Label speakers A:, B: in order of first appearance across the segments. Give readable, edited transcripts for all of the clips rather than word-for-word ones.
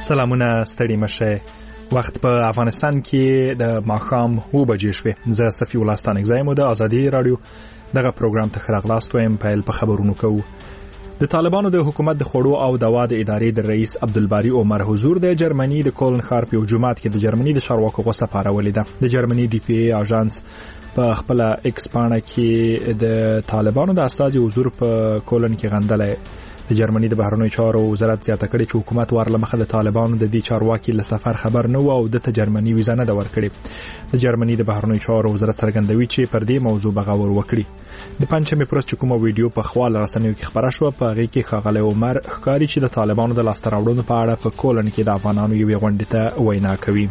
A: سلامونه ستړي مشه. وخت په افغانستان کې د ماښام 2 بجې شوې. زه صفي ولستان اگزایم د ازادي رادیو دغه پروګرام ته خراغلاست وایم. پیل په خبرونو کوو. د طالبانو د حکومت د خوړو او دوا د ادارې د رئیس عبدالباری عمر حضور د جرمني د کولن ښار په جمعات کې د جرمني د چارواکو غوسه پارولې ده. د جرمني ډي پی ای اژانس په خپل ایکس پاڼه کې د طالبانو د استازي حضور په کولن کې غندلې. د جرمني د بهرنیو چارو وزارت زیاته کړې چې حکومت ورلمخه د طالبانو د دې چارواکي له سفر خبر نه و او د جرمني ویزه نه ورکړي. د جرمني د بهرنیو چارو وزارت څرګندوي چې پر دې موضوع بغاور وکړي. د پنځمې پرست چې کومه ویډیو په خپل رسنیو کې خبره شو په هغه کې ښاغلی عمر ښکاری چې د طالبانو د لاسته راوړنو په اړه په کولن کې د افغانانو یوې غونډې ته وینا کوي.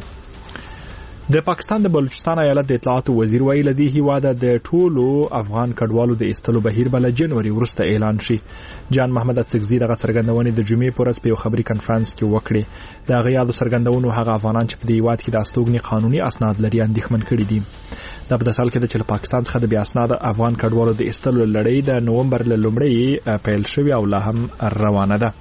A: د پاکستان د بلوچستان ایالت د اطلاعات وزیر ویل دی هیواده د ټولو افغان کډوالو د استلو بهیر بل جنوري وروسته اعلان شي. جان محمد اڅکزي دغه څرګندونې د جمعې پر ورځ په خبري کانفرنس کې وکړه. د غیادو څرګندونو هغه افغانان چې په دې هیواد کې د استوګنې قانوني اسناد لري اندېښمن کړي دي. د په سال کې د پاکستان څخه د بیا اسناد افغان کډوالو د استلو لړۍ د نومبر لومړی پیل شوی او لا هم روانه ده.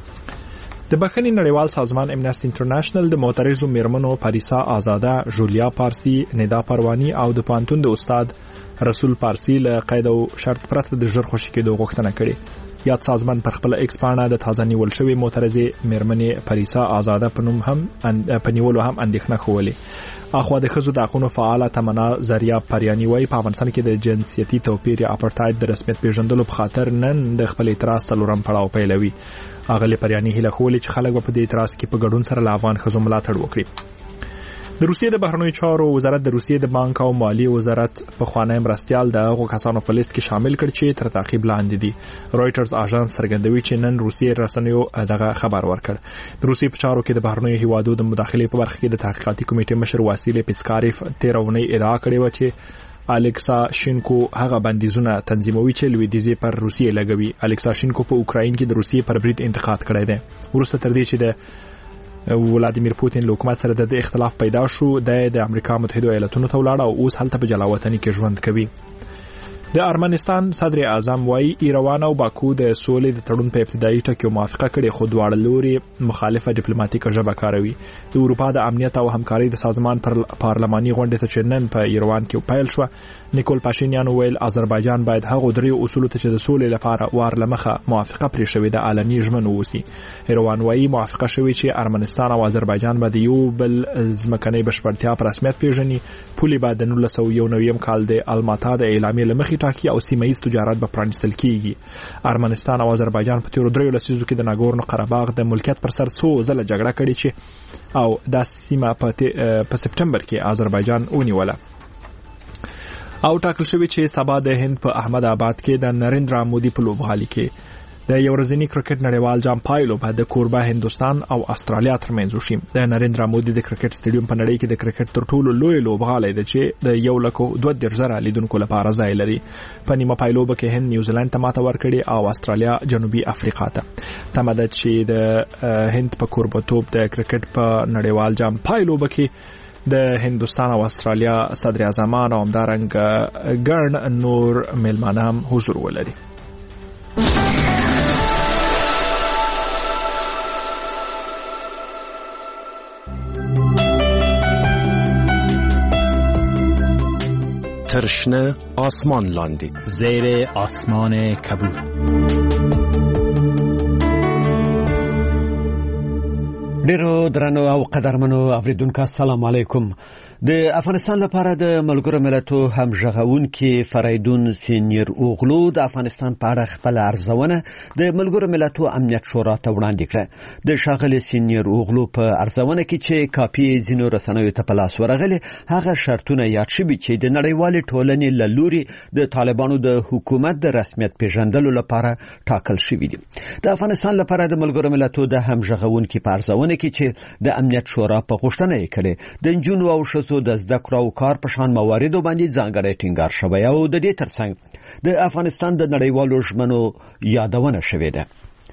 A: د بخښنې نړیوال سازمان امنیسټي انټرنیشنل د معترضو میرمنو پاریسا آزاده، جولیا پارسی، ندا پروانی او د پانتون د استاد رسول پارسی له قید او شرط پرته د ژر خوشی کېدو غوښتنه کړې. یاد سازمان پر خپل ایکس پاڼه د تازه نیول شوی معترضه میرمنې پاریسا آزاده په نوم هم په نیولو هم اندېښنه خوله. اخوا د خزو د حقوقو فعاله تمنا زریا پریانی وای په افغانستان کې د جنسيتي توپیر یا اپارټاید د رسمیت پیژندلو په خاطر نن د خپل اعتراض څلورم پړاو پیلوي. اغلی پریانی هله خولې چې خلک په دې اعتراض کې په ګډون سره له افغان خزو ملاتړ وکړي. د روسیې د بهرنیو چارو وزارت د روسیې د بانک او مالی وزارت په خوانی مرستيال د هغو کسانو په لیست کې شامل کړ چې تر تعقیب لاندې دي. رويټرز اژانس څرګندوي چې نن روسیې رسنیو دغه خبر ورکړ. د روسیې په چارو کې د بهرنیو هیوادو د مداخلې په برخه کې د تحقیقاتي کمیټې مشر واسیل پیسکاریف 13 اونۍ ادعا کړې و چې الکسا شینکو هغه بندیزونه تنظیموي چې لویدیزي پر روسیې لګوي. الکسا شینکو په اوکراین کې د روسیې پر برید انتقاد کړی دی. ورسته تر دې چې د ولادیمیر پوتین له حکومت سره د اختلاف پیدا شو، د امریکا متحده ایالاتونو ته ولاړ او اوس هلته په جلاوطنۍ کې ژوند کوي. د ارمنستان صدر اعظم وايي ایروان او باکو د سولې د تړون په ابتدایي ټکو موافقه کړې، خو دواړه لوري مخالفه ډیپلوماټیکه ژبه کاروي. د اروپا د امنیت او همکارۍ د سازمان پارلماني غونډه ته چې نن په ایروان کې پیل شو، نیکول پاشینیان ویل آذربایجان باید هغه درې اصول ته چې د سولې لپاره وارلمخه موافقه پرې شوې د عالمي ژمنو وسی. ایروان وايي موافقه شوې چې ارمنستان او آذربایجان به یو بل ځمکنۍ بشپړتیا په رسمیت پیژني. پولې بعد د 1999 کال د الماتا د اعلامیې لمخې ټاکي او سیمه‌ایز تجارت به پرانستل کیږي. ارمنستان او آذربایجان په تیرو دریو لسیزو کې د ناګورنو قرهباغ د ملکیت پر سر څو ځله جګړه کړې چې او د سیمه په سپټمبر کې آذربایجان ونیوله. او ټاکل شوی چې سبا د هند په احمد آباد کې د نریندرا مودي په لوبغالي کې د یو ورځنی کرکټ نړیوال جام پایلو به د کوربه هندستان او استرالیا ترمنځ وشي. د نریندرا مودي د کرکټ سټیډیوم په نړۍ کې د کرکټ تر ټولو لوی لوبغالی دی چې د 1,200,000 لیدونکو لپاره ځای لري. په نیمه پایلو کې هند نیوزیلند ته ماته ورکړي او استرالیا جنوبي افریقا ته. تمه ده چې د هند په کوربه‌توب د کرکټ په نړیوال جام پایلو کې د هندستان او استرالیا صدر اعظمان او همدارنګ ګڼ نور مېلمانه هم حضور ولري.
B: ترشنه آسمان لاندې
C: زیر آسمان کبود.
D: ډیرو درنو او قدرمنو اوریدونکو السلام علیکم. د افغانستان لپاره د ملګرو ملتونو همغږونکي فریدون سینیر اوغلو د افغانستان په اړه خپل ارزونه د ملګرو ملتونو امنیت شورا ته وړاندې کړه. د شاغلي سینیر اوغلو په ارزونه کې چې کاپی زینو رسنیو ته په لاس ورغلي هغه شرطونه یاد شوي چې د نړیوال ټولنې له لوري د طالبانو د حکومت د رسمیت پیژندلو لپاره ټاکل شوي دي. د افغانستان لپاره د ملګرو ملتونو د همغږونکي په ارزونه کې چې د امنیت شورا په غوښتنه یې کړې د نجونو او ښځو د زده کړو او کار په شان مواردو باندې ځانګړی ټینګار شوی او د دې ترڅنګ د افغانستان د نړیوالو ژمنو یادونه شوې ده.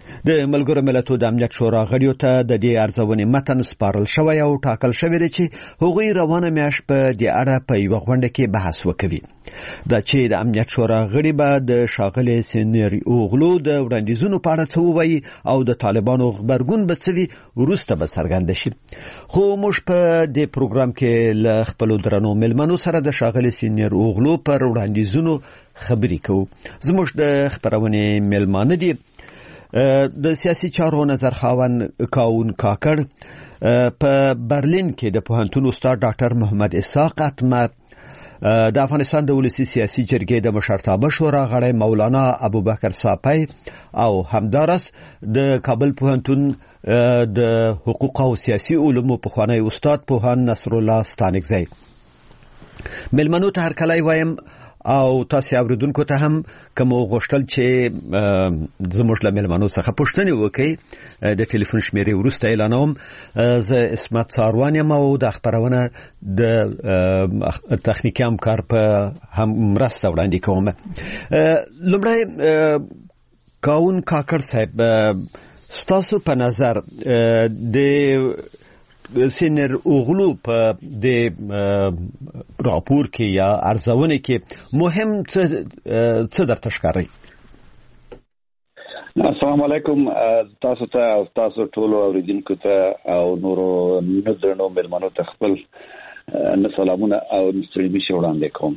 D: د ملګرو ملتونو د امنیت شورا غړیو ته د دې ارزونې متن سپارل شوی او ټاکل شوی دی چې هغوی روانه میاشت په دې اړه په یوه غونډه کې بحث وکوي. دا چې د امنیت شورا غړي به د ښاغلي سینیري اوغلو د وړاندیزونو په اړه څه ووایي او د طالبانو غبرګون به څه وي وروسته به څرګنده شي. خو موږ په دې پروګرام کې له خپلو درنو مېلمنو سره د ښاغلي سینیر اوغلو پر وړاندیزونو خبرې کوو. زموږ د خپرونې مېلمانه دي د سیاسي چارو نظر خاوند کاون کاکړ، په برلین کې د پوهنتون استاد ډاکټر محمد اسحاق اتمر، د افغانستان د ولسي سیاسي جرګې د مشرتابه شورا غړی مولانا ابوبکر صافی او همدارس د کابل پوهنتون د حقوق او سیاسي علومو پخوانی استاد پوهان نصر الله ستانکزی. مېلمنو ته هرکلی وایم او تاسو اوریدونکو ته هم کوم غوښتل چې زموږ له مېلمنو څخه پوښتنه وکړي د ټلیفون شمیرې وروسته اعلانوم. زه اسمت ساروان یم او د خبرونه د تخنیکي همکار په هم مرسته وړاندې کوم. لومړی کاون کاکړ صاحب، ستاسو په نظر د سینیر اوغلو په د راپور کې یا ارزونه کې مهم څه درته ښکاري؟
E: السلام علیکم تاسو ته او تاسو ټولو اوریدونکو ته او نورو نظرونو مېلمنو ته خپل سلامونه او ستړي وړاندې کوم.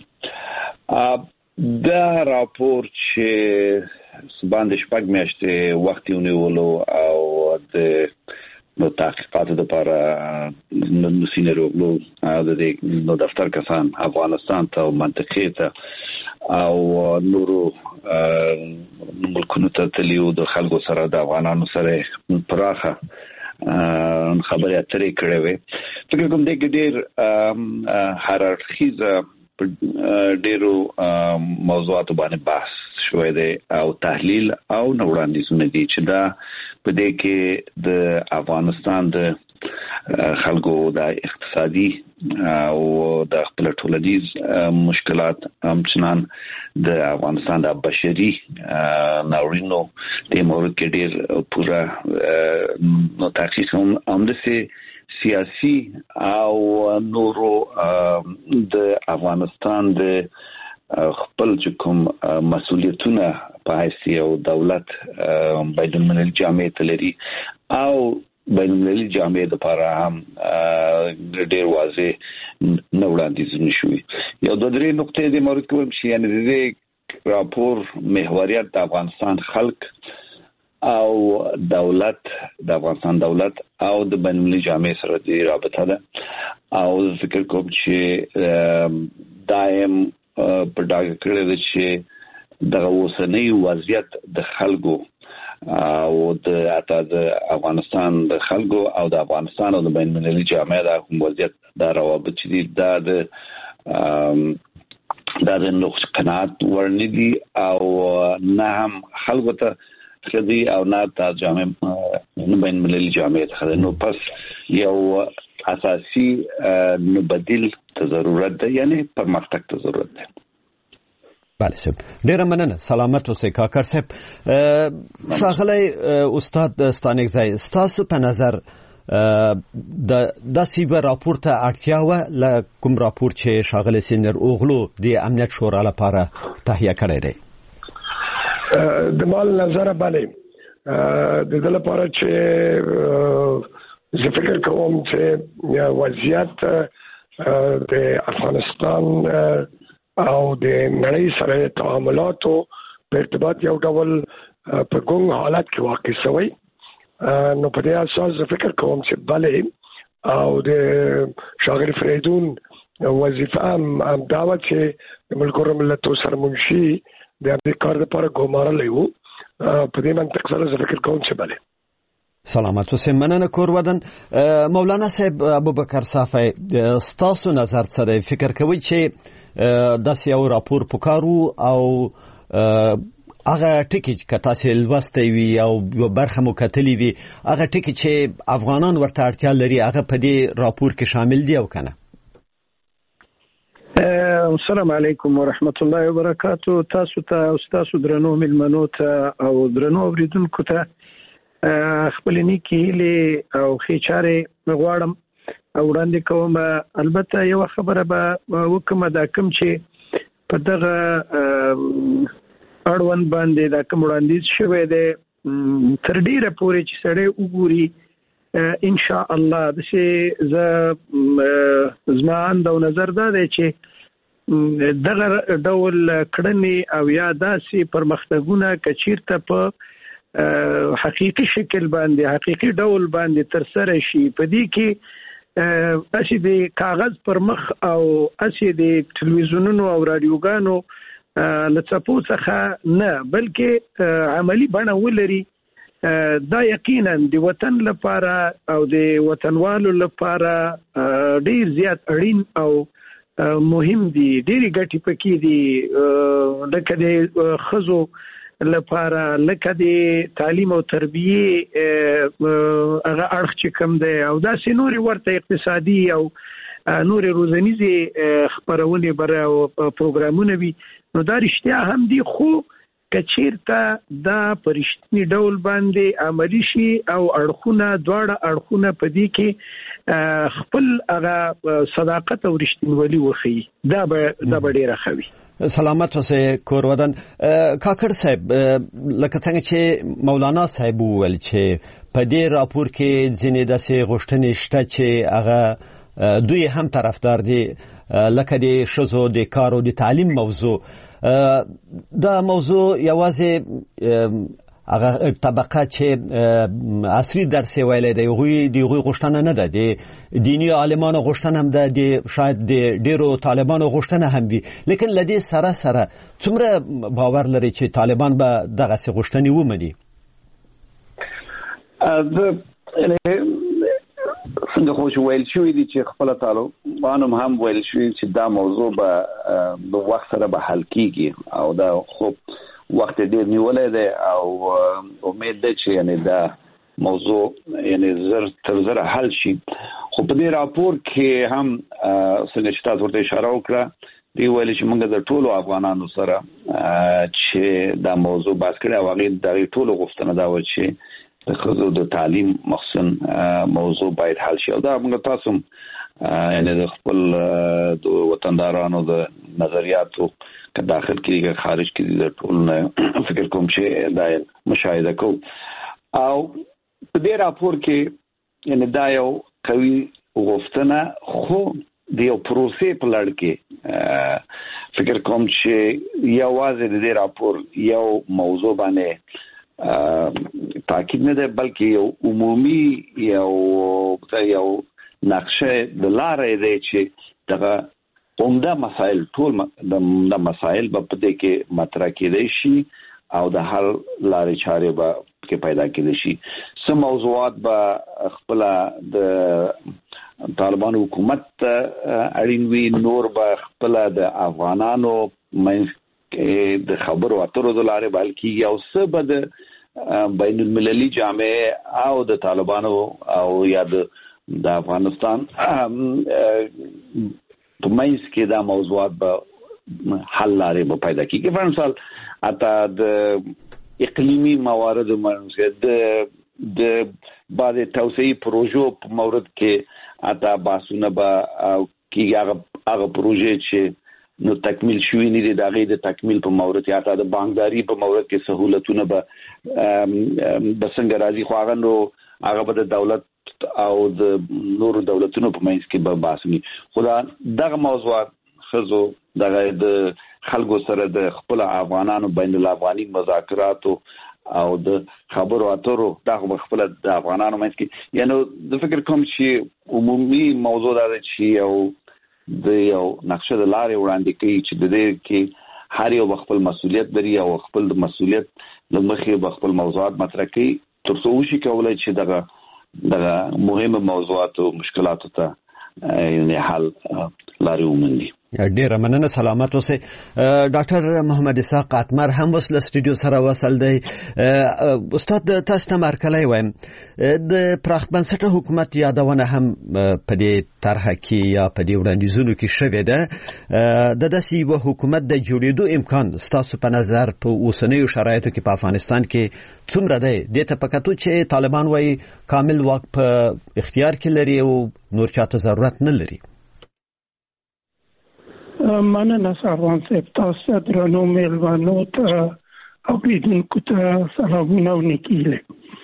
E: دا راپور چې باندې شپږ میاشتې وخت ونیولو او د نو تحقیقاتو لپاره سینیر اوغلو د دفتر کسان افغانستان ته او منطقې ته او نورو ملکونو ته تلیو د خلکو سره د افغانانو سره پراخه خبرې اترې کړې وې. فکر کوم دی کې ډېر هررخیزه ډېرو موضوعاتو باندې بحث شوی دی او تحلیل او وړاندیزونه دي چې دا په دې کې د افغانستان د خلکو د اقتصادي او د خپل ټولنیز مشکلات همچنان د افغانستان د بشري ناورینو د مورد کې ډېر پوره نو تحقیق هم د سیاسي او نورو د افغانستان د خپل کوم مسؤلیتونه په حیثیت او دولت بین المللي جامعه تلري او بین المللي جامعه لپاره هم ډېر واضح وړاندیزونه شوي. یو د درې نقطې د مورد کوم شي یعنی د راپور محوریت د افغانستان خلک او دولت د افغانستان دولت او د بین المللي جامعه سره د رابطه ده او ذکر کوم چې دایم په ډاګه کړی دی چې د اوسنۍ وضعیت د خلکو او د افغانستان د خلکو او د افغانستان او د بین المللي جامعه د وضعیت د روابط چې د نقص قناعت ورنه دي او نه هم خلکو ته خدي او نه د جامعه بین المللي جامعه ته نو پس یو اساسي بدیل ته ضرورت ده یعنی پرمختګ ته ضرورت ده.
D: بله صاحب ډیره مننه. سلامت اوسئ کاکړ صاحب. ښاغلی استاد ستانکزی، ستاسو په نظر د داسې یو راپور ته اړتیا وه له کوم راپور چې ښاغلی سینیر اوغلو د امنیت شورا لپاره تهیه کړی دی؟
F: د مال نظره بله د دې لپاره چې زه فکر کوم چې وضعیت د افغانستان او د نړۍ سره تعاملاتو په ارتباط یو ډول په ګونګ حالت کې واقع شوی. نو په دې اساس زه فکر کوم چې بله او د ښاغلي فریدون وظیفه هم دا وه چې د ملګرو ملتونو سره منشي د دې کار لپاره ګمارلی و. په دې منطق سره زه فکر کوم چې بله.
D: سلامت اوسئ. مننه کور ودان. مولانا صاحب ابوبکر صافی، ستاسو نظر څه دی؟ فکر کوئ چې داسې یو راپور پکارو او هغه ټکي چې تاسو لوستي وي او یو برخه مو کتلې وي هغه ټکي چې افغانان ورته اړتیا لري هغه په دې راپور کې شامل دي او کنه؟
G: السلام علیکم ورحمت الله وبرکاتو. تاسو ته او تاسو درنو مېلمنو ته او درنو اوریدونکو ته خپل نیکی هیله او خېچاره غواړم او وړاندې کوم. البته یو خبره به وکم دا کوم چې په دغه اړوند باندې دا کوم وړاندیز شوی دی تر ډیره پورې چې سړی وګوري ان شاء الله د څه زمان د نظر دا دی چې دغه ډول کړنې او یا داسې پرمختګونه کچیرته په حقيقي شکل باندې حقيقي ډول باندې تر سره شي. په دې کې اسی د کاغذ پر مخ او اسی د ټلویزیونونو او رادیوګانو لڅپو څخه نه بلکې عملی بڼه ولري. دا یقینا د وطن لپاره او د وطنوالو لپاره ډیر زیات اړین او مهم دي. ډیری ګټې پکې دي لکه د ښځو لپاره لکه د تعلیم او تربیه هغه اړخ چې کوم دی او داسې نورې ورته اقتصادي او نورې روزنیزې خبرونه بره او پروګرامونه وي. نو دا رښتیا هم دي خو کچیرته دا پرشتنی ډول باندې عملی شي او اړخونه دواړه اړخونه په دې کې خپل هغه صداقت او رښتینولي وخی دا به ډیره خوي.
D: سلامت اوسه کورودن کاکړ صاحب لکه څنګه چې مولانا صاحب وویل چې په دې راپور کې ځینې داسې غوښتنې شته چې هغه دوی هم طرفدار دي لکه د ښځو د کار او د تعلیم موضوع. دا موضوع یوازې هغه طبقه چې عصري درس ویلې دی هغوی غوښتنه نه ده د دینی عالمانو غوښتنه هم ده د شاید د ډیرو طالبانو غوښتنه هم وي لیکن لدې سره څومره باور لري چې طالبان به دغه غوښتنې ومني؟
E: څنګه خو چې ویل شوی دي چې خپل طالبانو هم ویل شوی چې دا موضوع به د وخت سره به حل کیږي او دا خو وخت ډیر نیولې ده او امید ده چې یعنی دا موضوع یعنی تر زر حل شي. خو په دې راپور کې هم څنګه چې تاسو ورته اشاره وکړه دی ویل چې موږ د ټولو افغانانو سره چې دا موضوع بحث کړی او هغه د ټولو غوښتنه دا و چې د ښځو د تعلیم مخصوصا موضوع باید حل شي او دا موږ تاسو یعنی د خپل د وطندارانو د نظریاتو که داخل کړي که خارج کړي د ټول فکر کوم چې دا مشاهده کو او په دې راپور کې یعنی دا یو قوي غوښتنه خو د یو پروسې په لړ کې فکر کوم چې یوازې د دې راپور یو موضوع باندې تاکید نه ده بلکې یو عمومي یو نقشه د لارې دی چې دغه عمده مسائل ټول د مسائل په دې کې مطرح کېدای شي او د حل لارې چارې به کې پیدا کېدای شي. څه موضوعات به خپل د طالبانو حکومت اړین وي نور به خپل د افغانانو د خبرو اترو د لارې بل کېږي او څه به د بین المللي جامعه او د طالبانو او یا د افغانستان په منځ کې دا موضوعات به حل لارې به پیدا کېږي. په مثال اته د اقلیمي موارد منځ د بعض توسعي پروژو په مورد کې اته باسونه به کېږي هغه پروژې چې نو تکمیل شوی نه دي د هغې د تکمیل په مورد یا د بانکداري په مورد کې سهولتونه به څنګه راځي خو هغه به د دولت او د نورو دولتونو په منځ کې به بحث وي. خو دغه موضوعات ښځو دغه د خلکو سره د خپل افغانانو بین الافغاني مذاکراتو او د خبرو اترو دغه خپل د افغانانو منځ کې یعنی د فکر کوم چې عمومي موضوع دا ده چې د یو نقشه د لارې وړاندې کوي چې د دې کې هر یو خپل مسؤلیت لري او خپل د مسؤلیت له مخې خپل موضوعات مطرح کوي تر څو وشي کولای چې دغه مهمه موضوعات او مشکلاتو ته یعنی حل لارې ومومي.
D: ډیره مننه سلامت اوسئ. ډاکټر محمد اسحاق اتمر هم وسله سټوډیو سره وصل دی. استاد تاسو ته مرکلی وایم د پراخ بنسټه حکومت یادونه هم په دې طرحه کې یا په دې وړاندیزونو کې شوې ده. د داسې یو حکومت د جوړېدو امکان ستاسو په نظر په اوسنیو شرایطو کې په افغانستان کې څومره دی؟ دې ته په کتو چې طالبان وايي کامل واک په اختیار کې لري او نور چاته ضرورت نه لري.
H: مننه سروان صاحب، تاسو درنو میلمانو ته اوریدونکو ته سلامونه او نیکیله.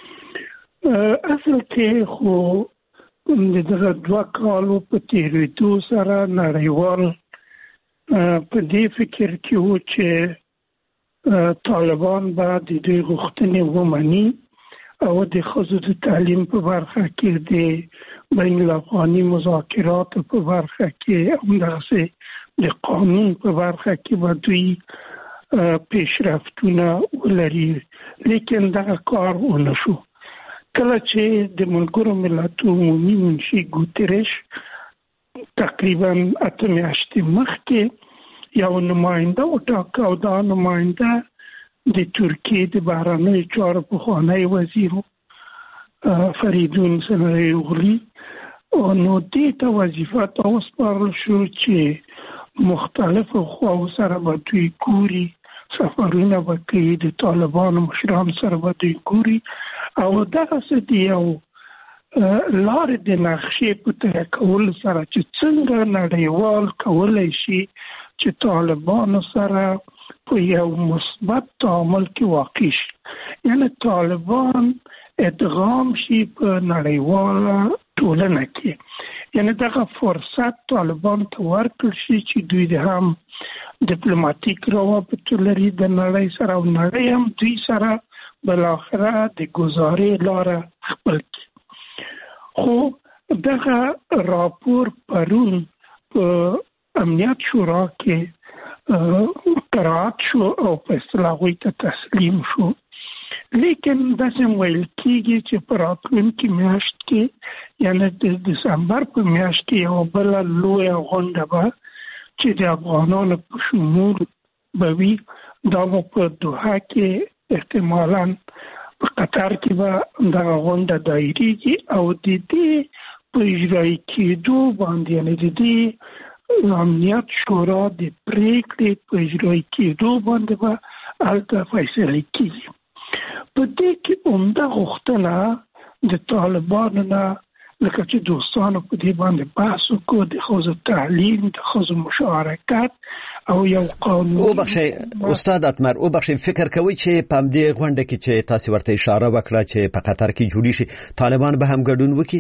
H: اصل کې خو دغه 2 کالو په تیریدو سره نړیوال په دې فکر کې و چې طالبان به د دوی غوښتنې ومني او د ښځو د تعلیم په برخه کې د بین الافغاني مذاکراتو په برخه کې همداسې د قانون په برخه کې به دوی پیشرفتونه ولري، لیکن دغه کار ونه شو. کله چې د ملګرو ملتونو عمومي منشي ګوتریش تقریبا 8 میاشتې مخکې یو نماینده وټاکه او دا نماینده د ترکیې د بهرنیو چارو پخوانی وزیر فریدون سنایوغلی، نو دې ته وظیفه ته وسپارل شو چې مختلفو خواو سره به دوی ګوري، سفرونه به کوي، د طالبانو مشران سره به دوی ګوري او دغسې د یو لارې د نقشې په طرح کولو سره چې څنګه نړیوال کولی شي چې طالبانو سره په یو مثبت تعامل کې واقع شي، یعنی طالبان ادغام شي په نړیواله ټولنه کې. یعنی دغه فرصت طالبان ته ورکړل شي چې دوی د هم ډیپلوماټیک روابط لري د نړۍ سره او نړۍ هم دوی سره بالاخره د ګزارې لاره خپل کړي. خو دغه راپور پرون په امنیت شورا کې قرارات شو او په اصطلاح هغوی ته تسلیم شو، لیکن داسې ویل کېږي چې په راتلونکي میاشت کې یعنی د دسمبر په میاشت کې یوه بله لویه غونډه به چې د افغانانو په شمول به وي، دا به په دوحه کې احتمالاً په قطر کې به دغه غونډه دایریږي او د دې په اجرایي کېدو باندې یعنی د دې امنیت شورا د پریکړې په اجرایي کېدو باندې به هلته فیصلې کېږي. په دې کې عمده غوښتنه د طالبانو نه لکه چې دوستانو په دې باندې بحث وکړو د ښځو تعلیم، د ښځو مشارکت او یو قانون.
D: وبخښئ استاد اتمر، وبخښئ فکر کوئ چې په همدې غونډه کې چې تاسو ورته اشاره وکړه چې په قطر کې جوړې شي طالبان به هم ګډون وکړي؟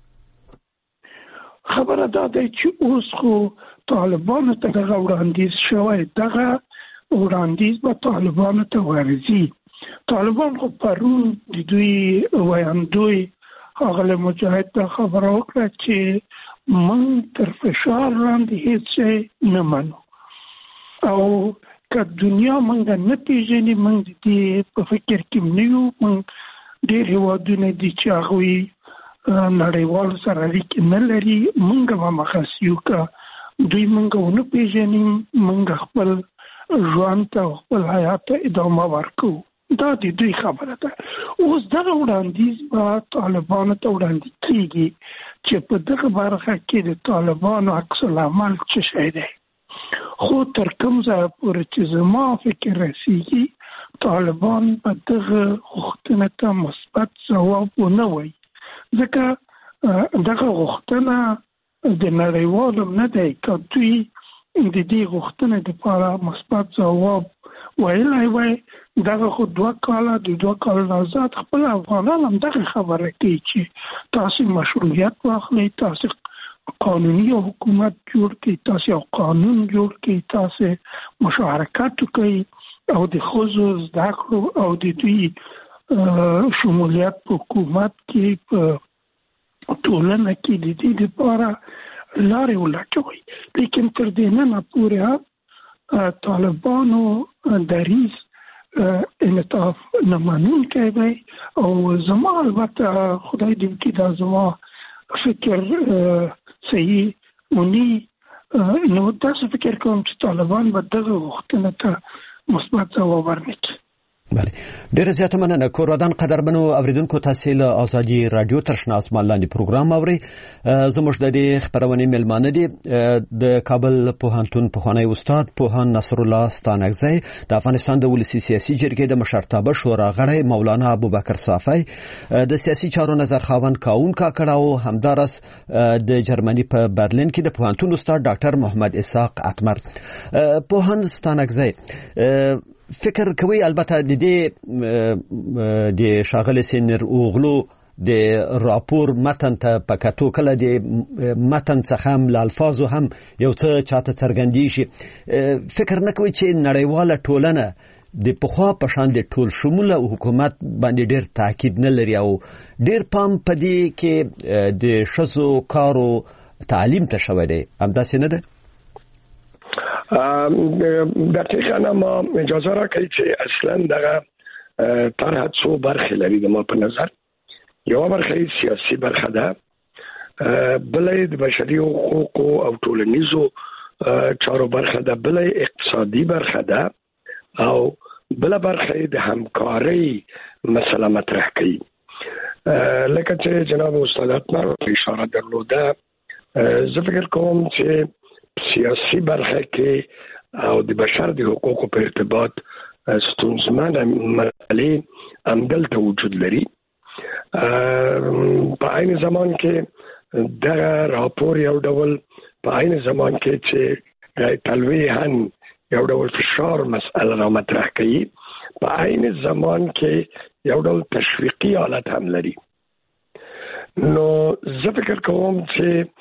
H: خبره دا ده چې اوس خو طالبانو ته دغه وړاندیز شوی، دغه وړاندیز به طالبانو ته ورځي. طالبان خو پرون د دوی ویاندوی ښاغلی مجاهد ته خبره وکړه چې موږ تر فشار لاندې هېڅ شی نه منو او که دنیا موږ نه پیژني موږ د دې په فکر کې نه یو. موږ ډېر هېوادونه دي چې هغوی نړیوالو سره اړیکې نه لري، موږ به مخکې یو که دوی موږ ونه پیژني موږ خپل ژوند ته خپل حیات ته ادامه ورکوو. دا د دوی خبره ده. اوس دغه وړاندیز به طالبانو ته وړاندې کېږي چې په دغه برخه کې د طالبانو عکس العمل څه شی دی. خو تر کوم ځایه پورې چې زما فکر رسېږي طالبان په دغه غوښتنه ته مثبت ځواب ونه وایي، ځکه دغه غوښتنه د نړیوالو نه دی. که دوی د دې غوښتنې دپاره مثبت ځواب ویلی وای دغه خو 2 کاله د 2 کالو نه زیات خپل افغانان هم دغه خبره کوي چې تاسو مشروعیت واخلئ، تاسو قانوني حکومت جوړ کړئ، تاسو یو قانون جوړ کړئ، تاسو مشارکت وکړئ او د ښځو زده کړو او د دوی شمولیت په حکومت کې په ټولنه کې د دې لپاره لارې ولټوي. لیکن تر دې نه پورې طالبانو دریځ انعطاف نه منونکی دی او زما البته خدای دې وکړي دا زما فکر صحیح ونی نو تاسو فکر کوم چې طالبان به دغه غوښتنه ته مثبت ځواب ورنکړي.
D: بله ډیر زیاته مننه. کورودان قدرمنو اوریدونکو تاسو له ازادي رادیو ترشنا اسمان لاندې پروګرام اوري. زموږ د دې خبرونه ملمانه دي د کابل پوهنتون پوهنۍ استاد پوهان نصر الله ستانکزی، د افغانستان د ولسی سیاسي جرګې د مشرتابه شورا غړی مولانا ابوبکر صافی، د سیاسي چارو نظر خاوند کاون کاکړه او همدارس د جرمني په برلین کې د پوهنتون استاد ډاکټر محمد اسحاق اتمر. پوهان ستانکزی فکر کوي البته د شاغل سینر اوغلو د راپور متن ته پکاتو کله د متن څخه هم الفاظو هم یو څه چاته څرګندي شي، فکر نه کوي چې نړیواله ټولنه د پخوا په شان د ټول شموله حکومت باندې ډیر تاکید نه لري او ډیر پام پدې کې د شذو کارو تعلیم ته شوی دی، همداسې نه ده؟
F: دقیقاً ما اجازه را کوي چې اصلا دغه طرح څو برخې لري. د ما په نظر یو برخه سیاسي برخه ده، بلې د بشري حقوقو او ټولنیزو چارو برخه ده، بلې اقتصادي برخه ده او بل برخه د همکاري مسله مطرح کوي. لکه چې جناب استاد اتمر اشاره درلوده، زه فکر کوم چې سیاسي برخه کې او د بشر د حقوقو په ارتباط ستونزمنه مسلې همدلته وجود لري. په عین زمان کې دغه راپور یو ډول په عین زمان کې چې تلویحاً یو ډول فشار مسئله را مطرح کوي، په عین زمان کې یو ډول تشویقي حالت هم لري. نو زه فکر کوم چې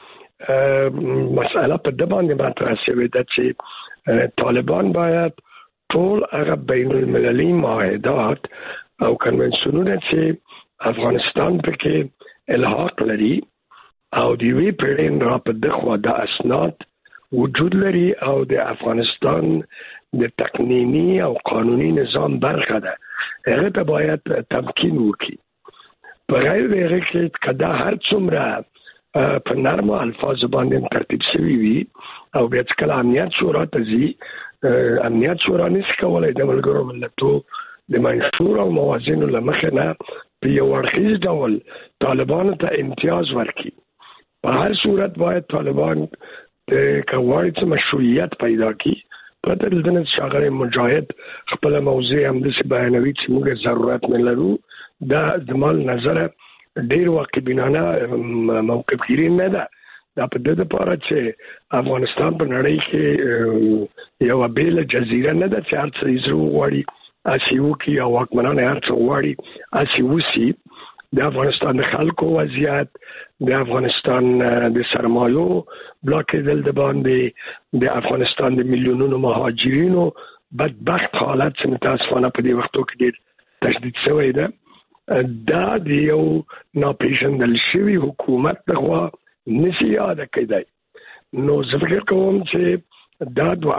F: مسئله په د باندې مطرح شوې ده چې طالبان باید ټول هغه بین المللي معاهدات او کنونسیونونه چې افغانستان پکې الحاق لري او د وی پیړۍ را په دغه د اسناد وجود لري او د افغانستان د تقنینی او قانوني نظام برخه ده، هغه ته باید تمکین وکړي. په غیر دغه کې کدا هر څومره په نرمه الفاظ باندې ترتیب شوی وي او بیا چې کله امنیت شورا ته ځي، امنیت شورا نشي کولای د ملګرو ملتونو د منشور او موازینو له مخې نه په یو اړخیز ډول طالبانو ته امتیاز ورکړي. په هر صورت باید طالبان د کواري څخه مشروعیت پیدا کړي. پرته د دې شاغره مجاهد خپل موضوع هم د بیانوي چې موږ ضرورت نه لرو، دا زموږ نظر ډیر واقعبینانه موقف کړی نه ده. دا په دې لپاره چې افغانستان په نړۍ کې یو بیل جزیره نه ده چې هر څه یې غواړي اسیو کې او واکمنان هر څه غواړي اسیوسی. د افغانستان د خلکو وضعیت، د افغانستان د سرمایو بلاکېدل د باندې د افغانستان د میلیونونو مهاجرینو بدبخت حالت چې متاسفانه په دې وختو کې ډیر تشدید شوی ده، دا د یو ناپېژندل شوي حکومت لخوا نشي یاد کېدای. نو زه فکر کوم چې دا دوه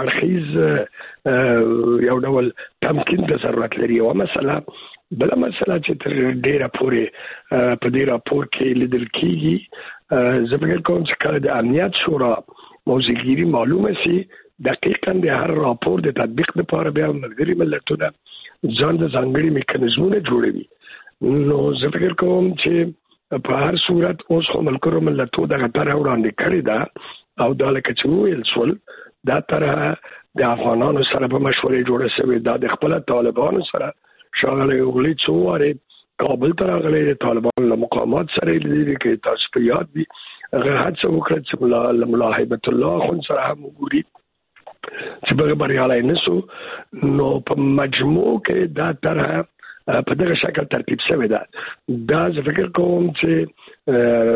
F: اړخیز یو ډول تمکین ته ضرورت لري. او مسله بل مسله چې تر ډیره پورې په دې راپور کې لیدل کیږي، زه فکر کوم چې کله د امنیت شورا موضوعګیری معلومه سي، دقیقاً د هر راپور د تطبیق لپاره بیا ملګري ملتونه ځان د ځانګړي میکانیزمونه جوړوي. نو زه فکر کوم چې په هر صورت اوس هم ملګرو ملتونو دغه طرح وړاندې کړې ده او دا لکه چې ویل شول دا طرح د افغانانو سره په مشورې جوړه شوې ده. د خپل طالبانو سره شاغلي اوغلي څو واره کابل ته راغلي، د طالبانو له مقامات سره لیدل کې تاسو په یاد دي هغه هڅه وکړه چې مولا هیبت الله خون سره هم وګوري چې به بریالي نشو. نو په مجموع کې دا طرح په دغه شکل ترتیب شوی ده. دا زه فکر کوم چې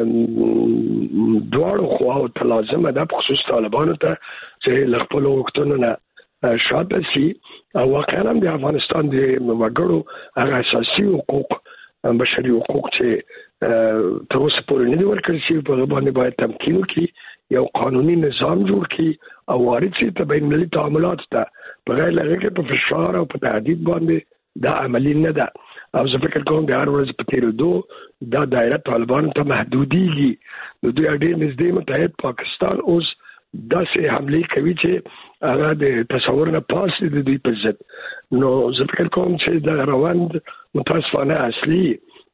F: دواړو خواو ته لازمه ده، په خصوص طالبانو ته چې له خپلو وختونو نه شاته شي او واقعا هم د افغانستان د وګړو هغه اساسي حقوق، بشري حقوق چې تر اوسه پورې نه دي ورکړل شوي، په هغه باندې باید تمکین وکړي، یو قانوني نظام جوړ کړي او وارد شي ته بین المللي تعاملات ته په غیر له هغې په فشار او په تهدید باندې دا عملی نه ده. او زه فکر کوم د هر ورځ په تېرېدو دا دایره طالبانو ته محدودېږي. د دوی ډېر نږدې متحد پاکستان اوس داسې حمله کوي چې هغه د تصور نه پاس دي د دوی په ضد. نو زه فکر کوم چې د روند متاسفانه اصلي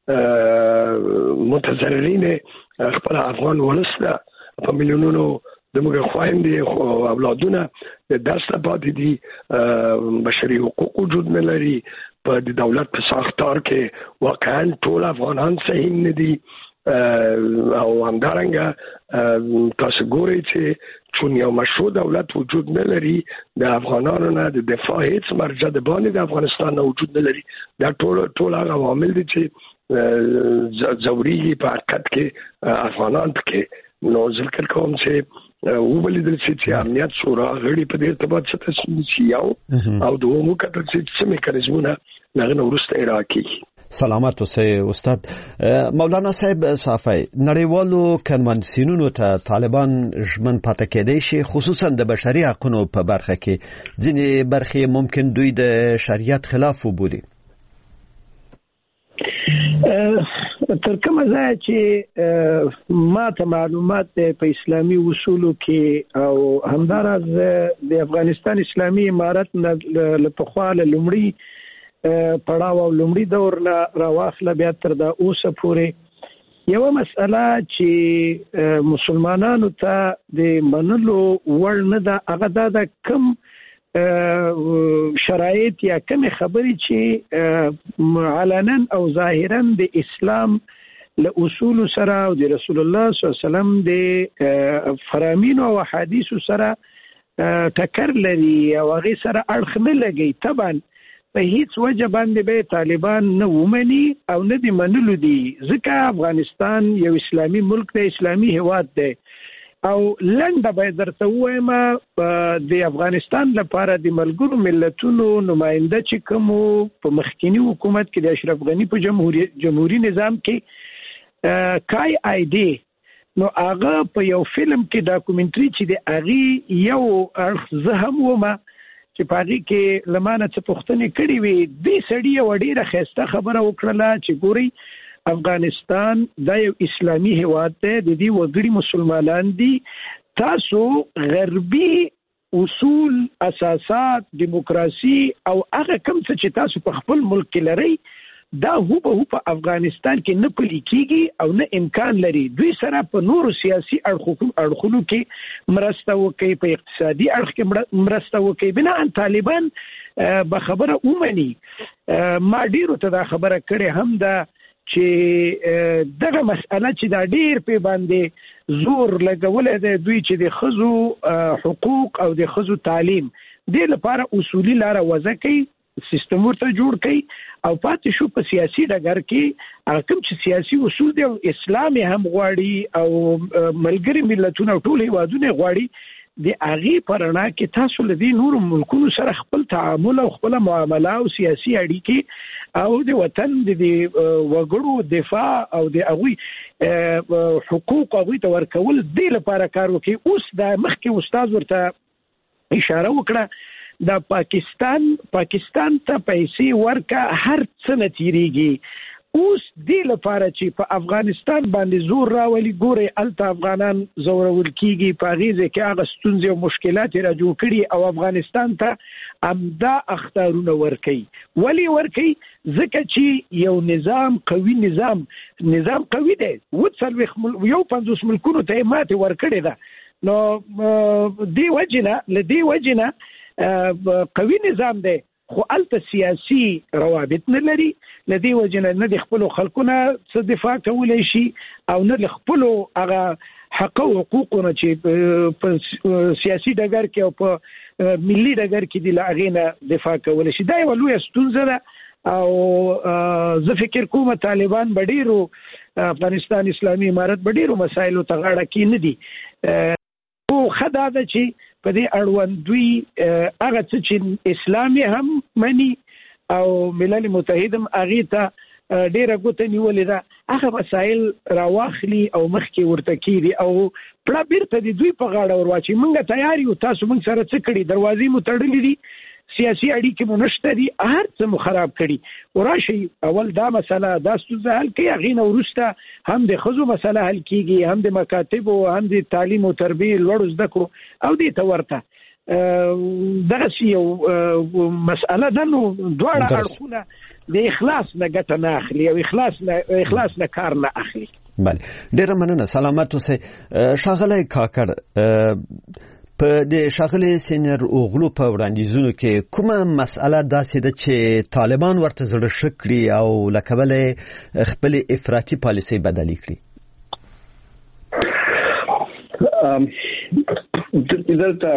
F: متضررین خپل افغان ولسته په میلیونونو د موږ خويندې او اولادونه د درس پاتې دي، بشري حقوق وجود نه لري، په د دولت په ساختار کې واقعا ټول افغانان صحیح نه دي او همدارنګه تاسو ګورئ چې چون یو مشروع دولت وجود نه لري د افغانانو نه د دفاع هیڅ مرجع د باندې د افغانستان نه وجود نه لري. دا ټول هغه عوامل دي چې ضروري په حقیقت کې افغانان پکې. نو ذکر کوم چې وبلیدل چې امنیت شورا غړي په دې ارتباط څه تصمیم شي او دوه مو کتل چې څه میکانیزمونه لغنه ورسته عراقي.
D: سلامت اوسئ استاد. مولانا صاحب صافی، نړیوالو کنوانسیونونو ته طالبان ژمن پاتې کېدای شي، خصوصا د بشري حقوقو په برخه کې. ځینې برخې ممکن دوی د شریعت خلاف وبولي.
G: تر کومه ځای چې ما ته معلومات په اسلامي اصولو کې او همدارز د افغانستان اسلامي امارت له پخوا له لومړي پړاو او لومړي دور نه راواخله بیا تر دا اوسه پورې یو مسله چې مسلمانانو ته د منلو وړ نه ده، هغه دا کم شرایط یا کم خبرې چې علنا او ظاهرا د اسلام له اصول سره او د رسول الله صلی الله علیه وسلم د فرامین او حدیث سره ټکر لري او هغه سره اړخ نه لګي. طبعا په هیڅ وجه باندې به طالبان نه ومني او نه دی منلو دي، ځکه افغانستان یو اسلامي ملک دی، اسلامي هیواد دی. او لنډه به درته وایم د افغانستان لپاره د ملګرو ملتونو نماینده چې کوم په مخکینی حکومت کې د اشرف غنی په جمهوریت نظام کې کای آی ډی نو هغه په یو فلم کې ډاکومنټري چې د هغه یو زه هم ومه چې په هغه کې لمانه څه پوښتنې کړې وي، دې سړی یو ډیره ښایسته خبره وکړله چې ګوري افغانستان دا یو اسلامي هیواد دی، د دې وګړي مسلمانان دي، تاسو غربي اصول اساسات دیموکراسي او هغه کوم څه چې تاسو په خپل ملک کې لرئ دا هو په افغانستان کې نه پلي کیږي او نه امکان لري. دوی سره په نورو سیاسي اړخونو کې مرسته وکړي، په اقتصادي اړخ کې مرسته وکړي. بناء طالبان به خبره ومني. ما ډیرو ته دا خبره کړې هم ده چې دغه مسأله چې دا ډیر په باندې زور لګول دی، دوی چې د ښځو حقوق او د ښځو تعلیم د لپاره اصولي لاره وضع کوي، سیستم ورته جوړ کړي او پاتې شو په سیاسي ډګر کې کوم چې سیاسي اصول دی او اسلام هم غواړي او ملګری ملتونه ټول هیوادونه غواړي د هغې په رڼا کې تاسو له دې نورو ملکونو سره خپل تعامل او خپل معامله او سیاسي اړیکې او د وطن د وګړو دفاع او د هغوی حقوق هغوی ته ورکول دې لپاره کار وکړي. اوس د مخکې استاد ورته اشاره وکړه دا پاکستان ته پیسې ورکا هر څه نه تیریږي. اوس دې لپاره چې په افغانستان باندې زور راولي، ګوري الته افغانان زورول کیږي، په غیزه کې هغه ستونزې او مشکلات را جوړ کړي او افغانستان ته امدا اختارونه ورکي. ولی ورکي؟ ځکه چې یو نظام قوي نظام قوي دی، یو 50 ملکونو ته ماته ورکړي ده. نو دې وجنه قوي نظام دی، خو الته سیاسي روابط نه لري، لدې وجنه نه د خپل خلکونه څه دفاع کولای شي او نه د خپل هغه حق او حقوقونه چې په سیاسي ډګر کې او په ملي ډګر کې د لاغینه دفاع کولای شي. دا یو لوی ستونزه ده او زه فکر کوم طالبان بډیرو افغانستان اسلامي امارت بډیرو مسایلو ته غاړه کې نه دي. او خدای دا چې په دې اړوند دوی هغه څه چې اسلامي هم مني او ملل متحد هم هغې ته ډېره ګوته نیولې ده، هغه مسایل راواخلي او مخکې ورته کېږي او پړه بیرته د دوی په غاړه ور واچوي. موږ تیار یو، تاسو موږ سره څه کړي، دروازې مو تړلې دي، سیاسي اړیکې مو نشته دي، هر څه مو خراب کړي. وراشي اول دا مسله دا ستونزه حل کړي، هغې نه وروسته هم د ښځو مسله حل کېږي، هم د مکاتبو، هم د تعلیم او تربیې لوړو زده کړو او دې ته ورته دغسې یو مسأله ده. نو دواړه اړخونه د اخلاص نه ګټه نه اخلي او اخلاص نه کار نه اخلي.
D: بله، ډېره مننه، سلامت اوسئ. ښاغلی کاکړ، په د ښاغلي سینیر اوغلو په وړاندیزونو کې کومه مسأله داسې ده چې طالبان ورته زړه ښه کړي او له کبله خپلې افراطي پالیسۍ بدلې کړي؟
E: دلته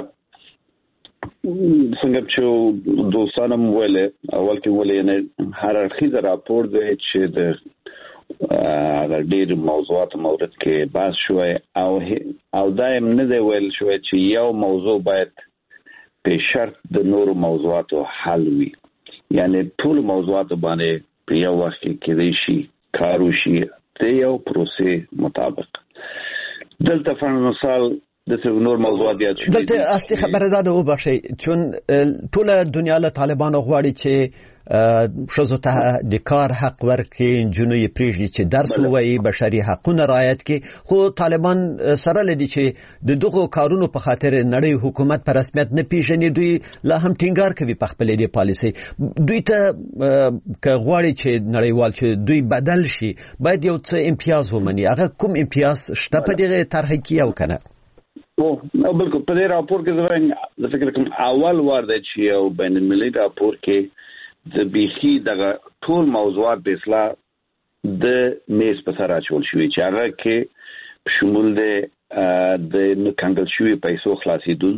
E: څنګه چې دوستانو ویلې اول کې ویلې نه هر اړخیز راپور دی چې د هغه ډېر موضوعات مورد کې بحث شوی او دایم نه دی ویل شوی چې یو موضوع باید په شرط د نورو موضوعاتو حل وي، یعنی ټول موضوعات باندې په یو وخت کې کېدای شي کار وشي د یو پروسې مطابق. دلته فن مثال د نور موضوعات یاد شي.
D: دلته اصلي خبره ده وبخښئ، چون ټول دنیا له طالبانو غواړي چې ښځو ته د کار حق ورکړي، نجونې یې پرېږدي چې درس ووایي، بشري حقونه رعایت کړي. خو طالبان سره لدي چې د دغو کارونو په خاطر نړۍ حکومت په رسمیت نه پیژني، دوی لا هم ټینګار کوي په خپلې دې پالیسۍ. دوی ته که غواړي چې نړیوال چې دوی بدل شي باید یو څه امتیاز ومني. هغه کوم امتیاز شته په دغه طرح کې او که نه؟
E: نو بالکل په دې راپور کې زه فکر کوم اول وار دی چې یو بین المللي راپور کې د بیخي دغه ټول موضوعات به اصلاح د میز په سر اچول شوي چې هغه کې شمول دی د کنګل شوي پیسو خلاصېدون،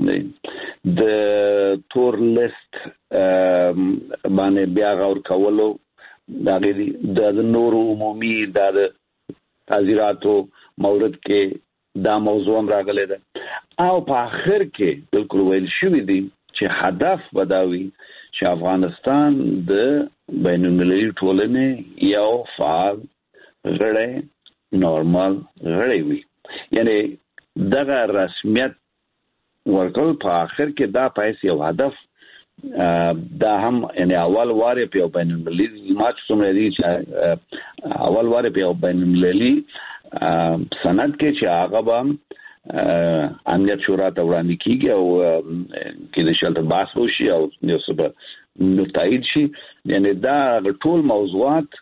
E: د تور لیست باندې بیا غور کولو، د نورو عمومي د تعزیراتو مورد کې دا موضوع هم راغلی ده. او په آخر کې بالکل ویل شوي دي چې هدف به دا وي چې افغانستان د بین المللي ټولنې یو فعال غړی نورمال غړی وي، یعنی دغه رسمیت ورکول په آخر کې دا پایس یو هدف دا هم یعنی اول واره په بین المللي ماچ څومره دي چې اول واره په بین المللي سند کې چې هغه به امنیت شورا ته وړاندې کیږي او کې د شلته بحث وشي او یو څه نو تایید شي. یعنی دا ټول موضوعات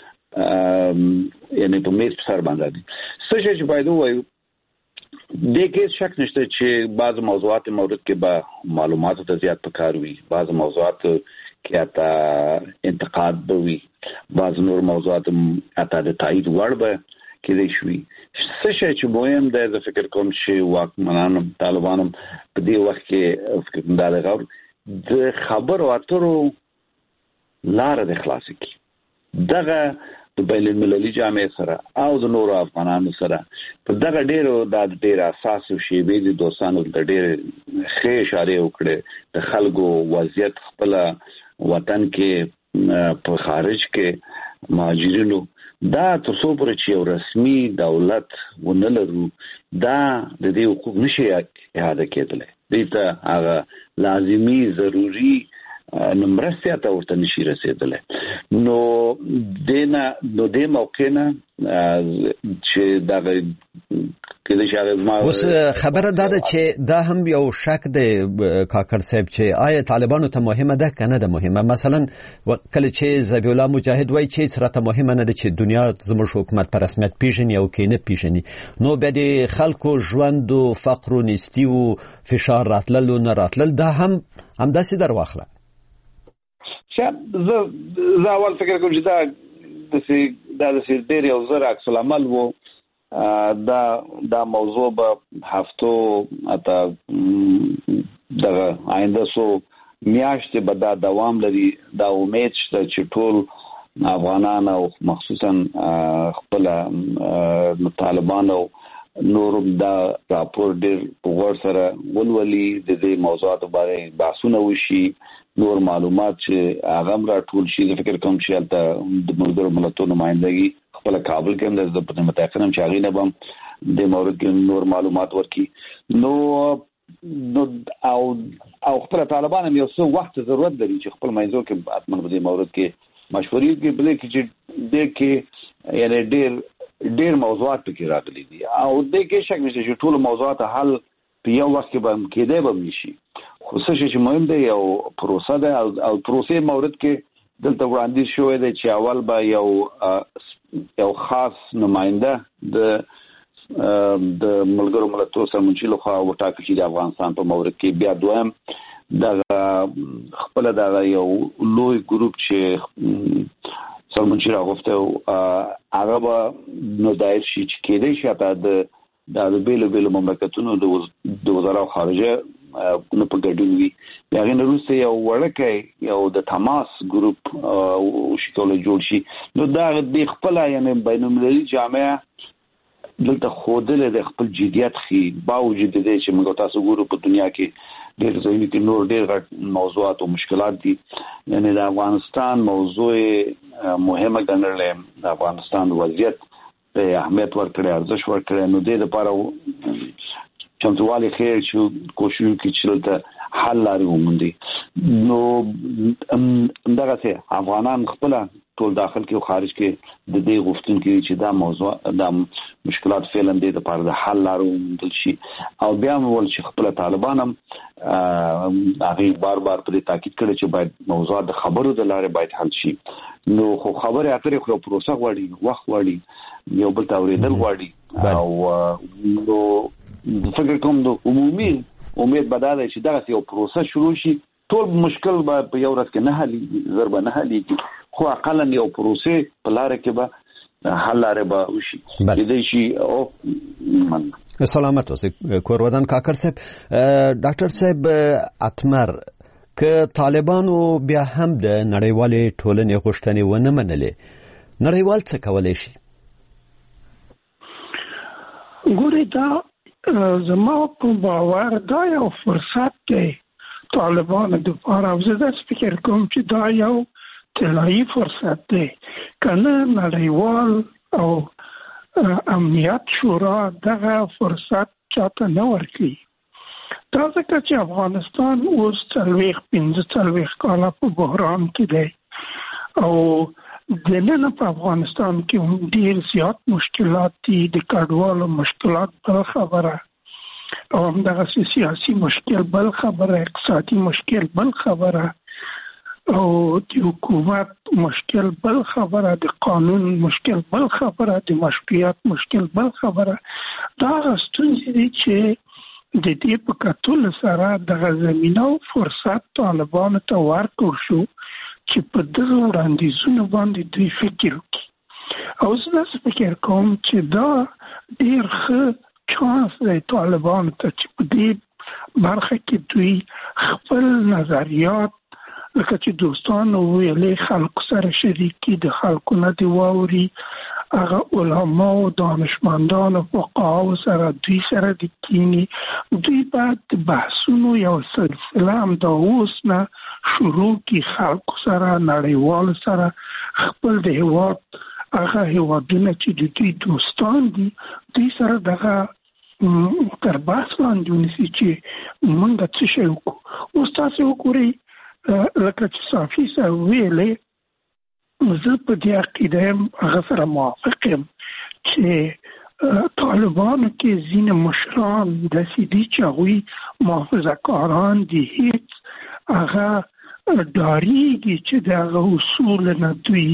E: یعنی په میز په سر باندې دي. څه چې باید وایو د کې شک نشته چې بعض موضوعات مورد کې به معلوماتو ته زیات پکار وي، بعض موضوعات کې اته انتقاد به وي، بعض نور موضوعات اته د تایید وړ به کېدای شي. څه شی چې مهم دی زه فکر کوم چې واکمنانو طالبانو په دې وخت کې فکر کوم دا د خبرو اترو لاره د خلاص کی دغه د بین المللي جامعه سره او د نورو افغانانو سره په دغه ډېر اساسي شیبې د دوستانو د ډېر ښه اشاره وکړي د خلکو وضعیت خپل وطن کې په خارج کې مهاجرینو دا تاسو پر چې یو رسمي دولت ونه لرو دا د دې حقوق نشي اعاده کېدلی، دې ته هغه لازمي ضروري نمرسته ته ورته نشي رسیدلی. نو دې موقع نه چې دا کله چې هغه
D: اوس خبره دا ده چې دا هم یو شک دی کاکړ صاحب چې آیا طالبانو ته مهمه ده که نه ده مهمه. مثلا کله چې ذبیح الله مجاهد وایي چې هیڅ راته مهمه نه ده چې دنیا زموږ حکومت په رسمیت پیژني او که نه پیژني، نو بیا د خلکو ژوند و فقر و نیستي و فشار راتلل و نه راتلل دا هم همداسې در واخله.
E: زه اول فکر کوم چې دا د ډېر یو زر عکس العمل و دا موضوع به هفتو اته دغه آینده سو میاشتې به دا دوام لري. دا امید شته چې ټول افغانان او مخصوصا خپل طالبان او نور دا راپور ډېر په غور سره ولولي، د دې موضوعاتو باندې بحثونه وشي، نور معلومات چې هغه هم راټول شي. زه فکر کوم چې هلته د ملګرو ملتونو نمایندګي خپل کابل کې هم زه په متأکد یم چې هغې نه به هم د مورد کې نور معلومات ورکړي. نو او خپل طالبان هم یو څه وخت ضرورت لري چې خپل موضوع کې اتمن په دې مورد کې مشورې کې بلې کې د کې یعنی ډېر موضوعات پکې راغلي دي او د کې شک نشته چې ټول موضوعات حل په یو وخت کې به کېدای به نشي خو څه چې مهم دی یو پروسه ده او پروسې مورد کې دلته وړاندیز شوی دی چې اول به یو خاص نماینده د ملګرو ملتونو سرمنشي لخوا وټاکل شي د افغانستان په مورد کې بیا دویم د خپل د یو لوی ګروپ چې سرمنشي راغوفته هغه به نو دایر شي چې کېدای شي حتی د بیلو مملکتونو د وزارت خارجه نه په ګډون وي یا غن روسي یو ورکه یو د تماس ګروپ او شکل جوړ شي نو دا د خپل یعنی بینالمللي جامعه دلته خودل د خپل جديت خي باوجود د دې چې موږ تاسو ګورو په دنیا کې ډېر ځایونه کې نور ډېر غټ موضوعات او مشکلات دي یعنی د افغانستان موضوع مهمه ګڼل د افغانستان وضعیت ته اهمیت ورکړي ارزښت ورکړي نو د لپاره چمتووالی خیر چې کوشش وکړي چې ته حل لاري وموندي نو دغه څه افغانان خپل ټول داخل کې او خارج کې د دې غوښتنې کوي چې دا موضوع د مشکلات فعلا د لپاره د حل لاري وموندل شي او بیا ول چې خپل طالبان هم هغه بار په دې تاکید کړي چې باید موضوع د خبرو د لارې باید حل شي نو خو خبره اترې خو پروسه غواړي وخت غواړي یو بل تاوریدل غواړي او نو فکر کوم د عمومي امید بداله چې دغه یو پروسه شروع شي ټول مشکل به په یو ورځ کې نه حل ضربه نه حل خو اقلا یو پروسه په لار کې به حل لاره به وشي دې شي او
D: سلامت اوسئ کورودان کاکر صاحب ډاکټر صاحب اتمر که طالبانو بیا هم د نړیوالې ټولنې غوښتنې ونه منلې نړیوال څه کولای شي
H: ګوري دا زما په باور دا یو فرصت دی طالبانو د لپاره او زه فکر کوم چې دا یو طلایی فرصت دی کنه نړیوال او امنیت شورا دغه فرصت چاته نه ورکړي دا ځکه چې افغانستان اوس 15 کاله په بحران کې دی او د نن په افغانستان کې ډېر زیات مشکلات دي د کډوالو مشکلات بل خبره او همدغه سیاسي مشکل بل خبره اقتصادي مشکل بل خبره او د حکومت مشکل بل خبره د قانون مشکل بل خبره د مشروعیت مشکل بل خبره دا ستونزې دي چې د دې په کتل سره د زمينو فرصت طالبانو ته ورکړ شو چې په دغه وړاندیزونو باندې دوی فکر وکړي او زه فکر کوم چې دا ډېر ښه چانس دی طالبانو ته چې په دې برخه کې دوی خپل نظریات لکه چې دوستانو ویلې خلکو سره شریکي د خلکو نه دی واوري هغه علما او دانشمندان او فقها سره دوی سره د کینی دوی بعد بحثونو یو سلسله هم د اوس نه شروع کی خلکو سره نړیوال سره خپل د هیواد هغه هیوادونه چې د دوی دوستان دي دوی سره دغه تر بحث لاندې ونیسي چې موږ څه شی وکړو اوس تاسو وګورئ لکه چې صافي سره ویلې زه په دې عقیده یم هغه سره موافق یم چې طالبانو کې ځینې مشران داسې دي چې هغوی محافظه‌کاران دي هیڅ هغه ډاریږي چې د هغه اصول نه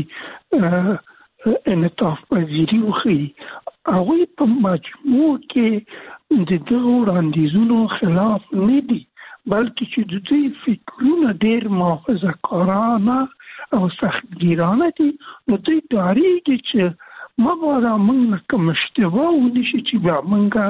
H: دوی انعطاف پذیري وښیي هغوی په مجموع کې د دغو وړاندیزونو خلاف نه دي بلکې چې د دوی فکرونه ډېر محافظه‌کارانه او سختگیرانه دي نو دوی ډاریږي چې مبادا موږ کوم اشتباه ونشي چې بیا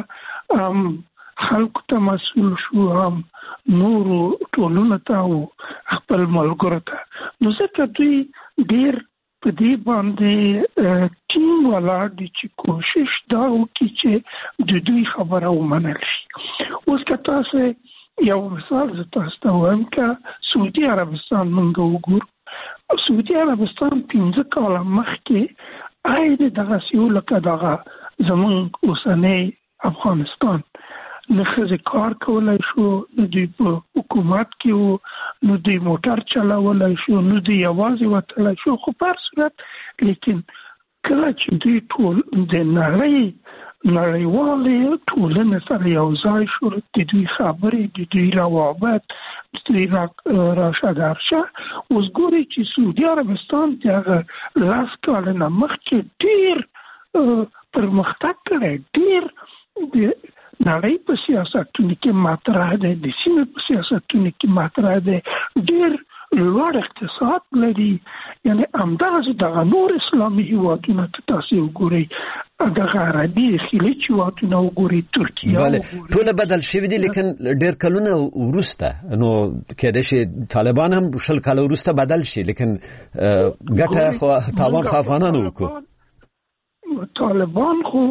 H: موږ خلکو ته مسؤل شو هم نورو ټولنو ته او خپل ملګرو ته نو ځکه دوی ډېر په دې باندې ټینګ ولاړ دي چې کوشش دا وکړي چې د دوی خبره ومنل شي اوس که تاسو یو مثال زه تاسو ته وایم که سعودي عربستان موږ وګورو سعودي عربستان 15 کاله مخکې عین دغه یو لکه دغه زمونږ اوسنی افغانستان نه ښځې کار کولی شو نه دوی په حکومت کې نو د موټر چلاولای شو نو د یوازې وتلای شو خو په صورت لیکن کله چې دوی ټول د نړیوالې ټولنې سره یو ځای شو د دوی خبرې د دوی روابط د دوی راشه درشه اوس ګوري چې سعودي عربستان دغه 10 کال نه مخکې ډېر پرمختګ کړی ډېر د نړۍ په سیاستونو کې مطرح دی د سیمې په سیاستونو کې مطرح دی ډېر لوړ اقتصاد لري یعنی همدغسې دغه نور اسلامي هیوادونه که تاسې وګورئ دغه عربي خلیج هیوادونه وګورئ ترکیه
D: ټوله بدل شوي دي لیکن ډېر کلونه وروسته نو کېدای شي طالبان هم 20 کاله وروسته بدل شي لیکن ګټه خو تاوان خو افغانانو وکړو
H: طالبان خو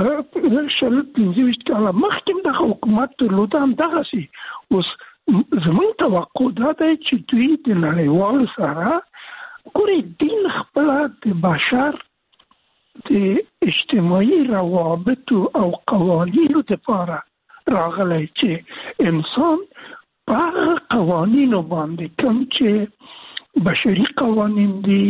H: 15 کاله مخکې د حکومت درلوده همدغسې اوس زموږ توقع دا دی چې دوی د نړیوالو سره ګورې دین خپله د بشر د اجتماعي روابطو او قوانینو دپاره راغلی چې انسان په هغه قوانینو باندې کوم چې بشري قوانین دي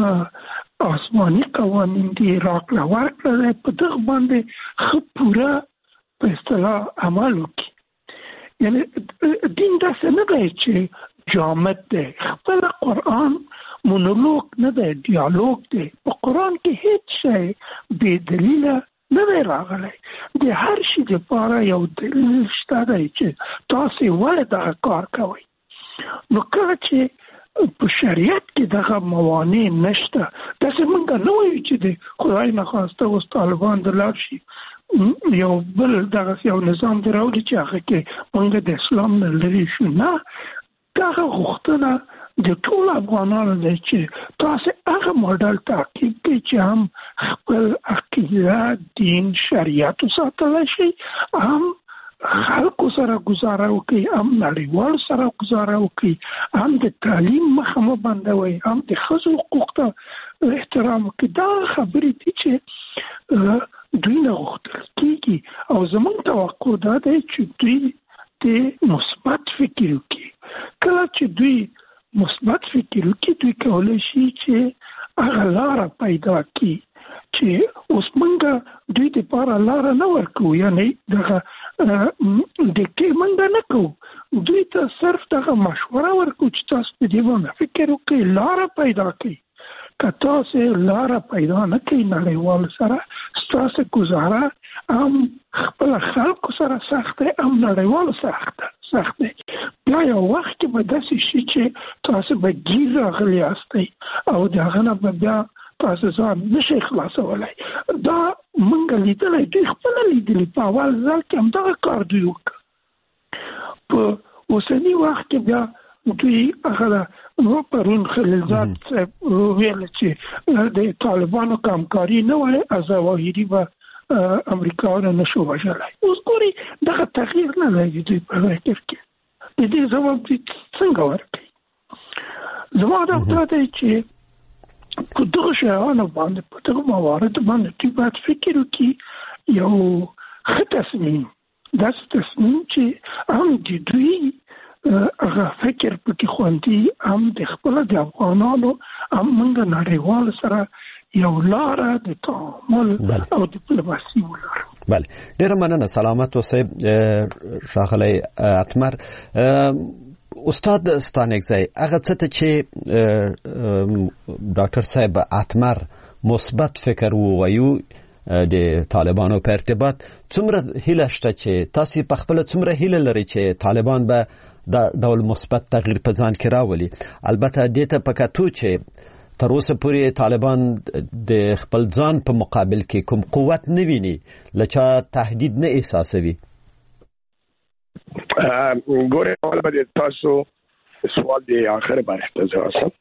H: آسماني قوانین دي راکړه ورکړه دی په دغه باندې ښه پوره په اصطلاح عمل وکړي یعنی دین داسې نه دی چې جامد دی خپل قرآن مونولوګ نه دی ډیالوګ دی په قرآن کې هیڅ شی بې دلیله نه دی راغلی د هر شي دپاره یو دلیل شته دی چې تاسې ولې دغه کار کوئ نو کله چې په شریعت کې دغه موانع نشته داسې موږ نه وایو چې د خدای نخواسته اوس طالبان د لاړ شي یو بل دغه یو نظام دی راوړي چې هغه کې موږ د اسلام نه لرې شو نه دغه غوښتنه د ټول افغانانو دی چې تاسې هغه موډل تعقیب کړئ چې هم خپل عقیده دین شریعت وساتلی شي هم خلکو سره گزاره وکړي هم نړیوالو سره گزاره وکړي هم د تعلیم مخه مه بندوئ هم د ښځو حقوق ته احترام وکړي دا خبرې دي چې دوی نه غوښتل کېږي او زموږ توقع دا دی چې دوی د مثبت فکر وکړي کله چې دوی مثبت فکر وکړي دوی کولی شي چې هغه لاره پیدا کړي چې اوس موږ دوی دپاره لاره نه ورکوو یعنی دغه دکې موږ نه کوو دوی ته صرف دغه مشوره ورکوو چې تاسو په دې باندې فکر وکړئ لاره پیدا کړئ که تاسې لاره پیدا نه کړئ نړیوالو سره ستاسې ګزاره هم خپله خلکو سره سخت دی هم نړیوالو سخت دی بیا یو وخت کې به داسې شي چې تاسې به ګیر راغلي یاستئ او د هغه نه به بیا تاسو ځان نشئ خلاصولی دا موږ لیدلی دوی خپله لیدلي په اول ځل کې همدغه کار دوی وکړه په اوسني وخت کې بیا دوی هغه پرون خلیلزاد صاحب ویل چې د طالبانو کمکاري نه وای ظواهري به امریکایانو نشو وژلی اوس ګورئ دغه تغییر نه لري دوی په فکر کې د دې ځواب دوی څنګه ورکوي زما دا دی چې په دغه شیانو باندې په دغه موارد باندې دوی باید فکر وکړي یو ښه تصمیم داسې تصمیم چې هم د دوی هغه فکر پکې خوندي هم د خپله د افغانانو هم موږ نړیوالو سره یو لاره د تعامل او ډیپلوماسي ولرو.
D: بله ډېره مننه سلامت اوسئ ښاغلی اتمر. استاد ستانکزی هغه څه ته چې ډاکټر صاحب اتمر مثبت فکر ووایو د طالبانو په ارتباط څومره هیله شته چې تاسو په خپل څومره هیله لرئ چې طالبان به دا ډول مثبت تغییر په ځان کې راولي البته دې ته په کتو چې تر اوسه پورې طالبان د خپل ځان په مقابل کې کوم قوت نه ویني لچا تهدید نه احساسوي.
F: ګوره اول به تاسو سوال دی آخر باندې تاسو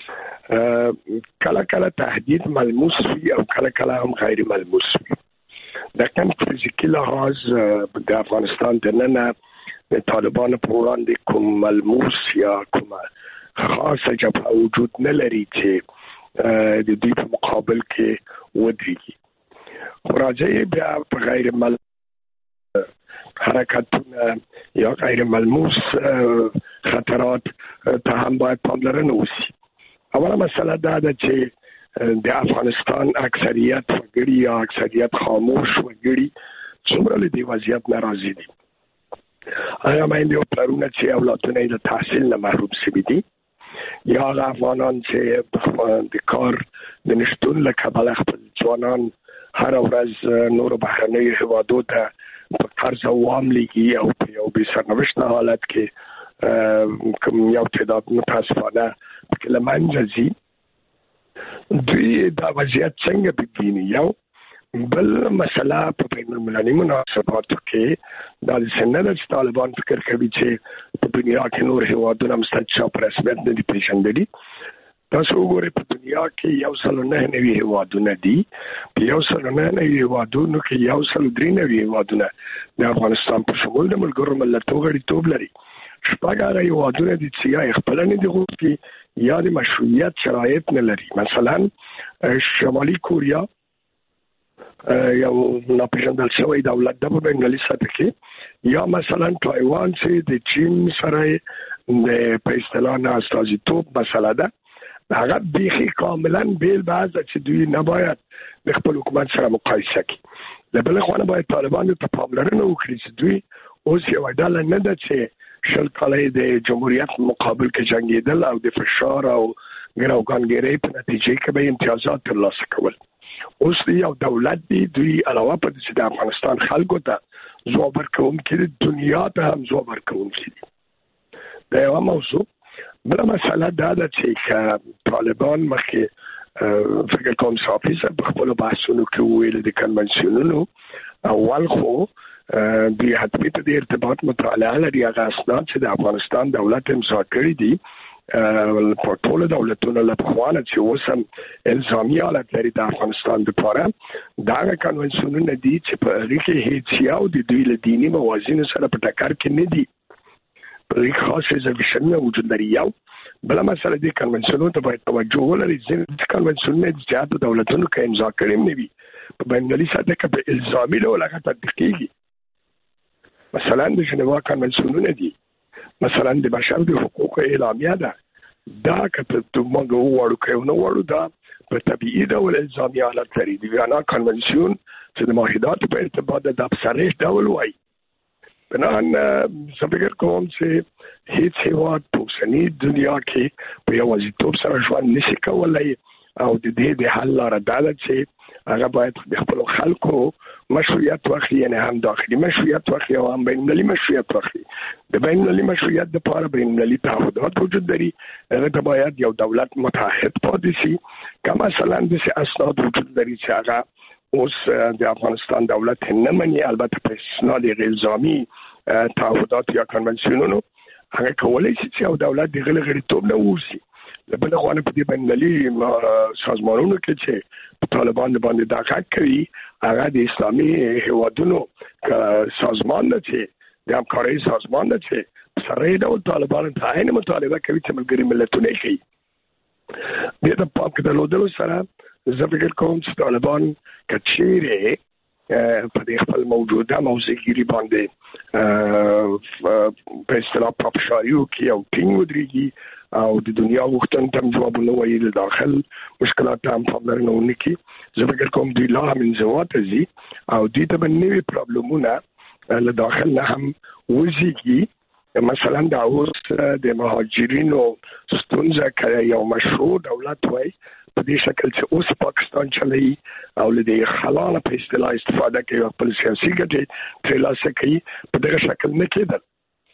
F: کله کله تهدید ملموس وي او کله کله هم غیر ملموس وي. د کوم فزیکي لحاظ د افغانستان د نن د طالبانو په وړاندې کوم ملموس یا کوم خاصه جبهه وجود نه لري چې د دې په مقابل کې ودرېږي. راځي بیا په غیر حرکتونه یا غیر ملموس خطرات ته هم باید پاملرنه وشي. اوله مسله دا ده چې د افغانستان اکثریت وګړي یا اکثریت خاموش وګړي څومره له دې وضعیت ناراضي دي. هغه میندې او پلرونه چې اولادونه یې د تحصیل نه محروم شوي دي، یا هغه افغانان چې د کار د نشتون له کبله خپل ځوانان هر ورځ نورو بهرنیو هیوادو ته په قرض او وام لیږي او په یو بې سرنوشته حالت کې کوم یو تعداد متاسفانه پکې له منځه ځي. دوی دا وضعیت څنګه ببیني؟ یو بل مسله په بین المللي مناسباتو کې دا څنګه د طالبان فکر کوي چې په دنیا کې نور هیوادونه مستقل په رسمیت نه دي پیژندلي. تاسو وګورئ په دنیا کې 109 هیوادونه دي، په 109 هیوادونو کې 193 هیوادونه د افغانستان په شمول د ملګرو ملتونو غړیتوب لري. شپږ هغه هیوادونه دي چې یا خپل نه دي غوښتي یا د مشروعیت شرایط نه لري. مثلا شمالي کوریا یو ناپېژندل شوی دولت د په بنګالي سطح کې، یا مثلا تایوان چې د چین سره د په اصطلاح نه استازیتوب مسله ده. هغه بیخي کاملا بیل بعض چې دوی نه باید د خپل حکومت سره مقایسه کړي. له بل خوا باید طالبان ته پاملرنه وکړي چې دوی اوس یو ډله نه ده چې شل کاله د جمهوریت مقابل کې جنګېدل او د فشار او ګراوګانګیرۍ په نتیجه کې به امتیازات ترلاسه کول. اوس یو دولت دی، دوی علاوه په دې چې د افغانستان خلکو ته ځواب ورکوونکي دي، دنیا ته هم ځواب ورکوونکي دي. دا یوه موضوع. بله مسله دا ده چې طالبان مخکې فکر کوم صافي صاحب په خپلو بحثونو کې وویل د کنونسیونونو اول خو دوی حتمي په دې ارتباط مطالعه لري هغه اسناد چې د افغانستان دولت امضا کړي دي په ټولو دولتونو له پخوا نه چې اوس هم الزامي حالت لري د افغانستان دپاره. دا هغه کنونسیونونه دي چې په هغې کې هیڅ یو د دوی له دیني موازینو سره په ټکر کې نه دي، په هغې کې خاص ریزرویشنونه وجود لري. یو بله مسله دې کنونسیونونو ته باید توجه ولري. ځینې کنونسیونونه د زیاتو دولتونو کې امضا کړي هم نه وي، په بینالمللي سطح کې په الزامي ډول هغه تطبیق کېږي. مثلا د ژنیوا کنونسیونونه دي، مثلا د بشر د حقوقو اعلامیه ده. دا که موږ وغواړو که یو نه غواړو دا په طبیعي ډول الزامي حالت لري. د ویانا کنونسیون چې د معاهداتو په ارتباط دا په صریح ډول وایي. بنان زه فکر کوم چې هیڅ هیواد په اوسني دنیا کې په یوازیتوب سره ژوند نشي کولی او د دې د حل لاره دا ده چې هغه باید د خپلو خلکو مشروعیت واخلي، یعنی هم داخلي مشروعیت واخلي او هم بینالمللي مشروعیت واخلي. د بینالمللي مشروعیت دپاره بینالمللي تعهدات وجود لري، هغه ته باید یو دولت متحد پاتې شي. که مثلا داسې اسناد وجود لري چې هغه اوس د افغانستان دولت نه مني، البته په استثنا د الزامي تعهدات یا کنونسیونونو، هغه کولی شي چې یو دولت د هغه غړیتوب نه ووسي. له بله خوا نه په دې بینالمللي سازمانونو کې چې طالبان باندې دا غږ کوي، هغه د اسلامي هیوادونو سازمان ده چې د همکارۍ سازمان ده چې په صریح ډول طالبانو ته عین مطالبه کوي چې ملګري ملتونه یې کوي. دې ته پام کې درلودلو سره زه فکر کوم چې طالبان که چیرې په دې خپل موجوده موضوعګیري باندې په اصطلاح پاپشاریو کې یو ټینګ ودرېږي او د دنیا غوښتنو ته هم ځوابونه وایي، د داخل مشکلات ته هم پاملرنه ونه کړي. زه فکر کوم دوی لا هم انزوا ته ځي او دوی ته به نوي پرابلمونه له داخل نه هم وزېږي. مثلا دا اوس د مهاجرینو ستونزه که یو مشروع دولت وای په دې شکل چې اوس پاکستان چلوي او له دې خلانه په اصطلاح استفاده کوي او خپل سیاسي ګټې ترلاسه کوي، په دغه شکل نه کېدل.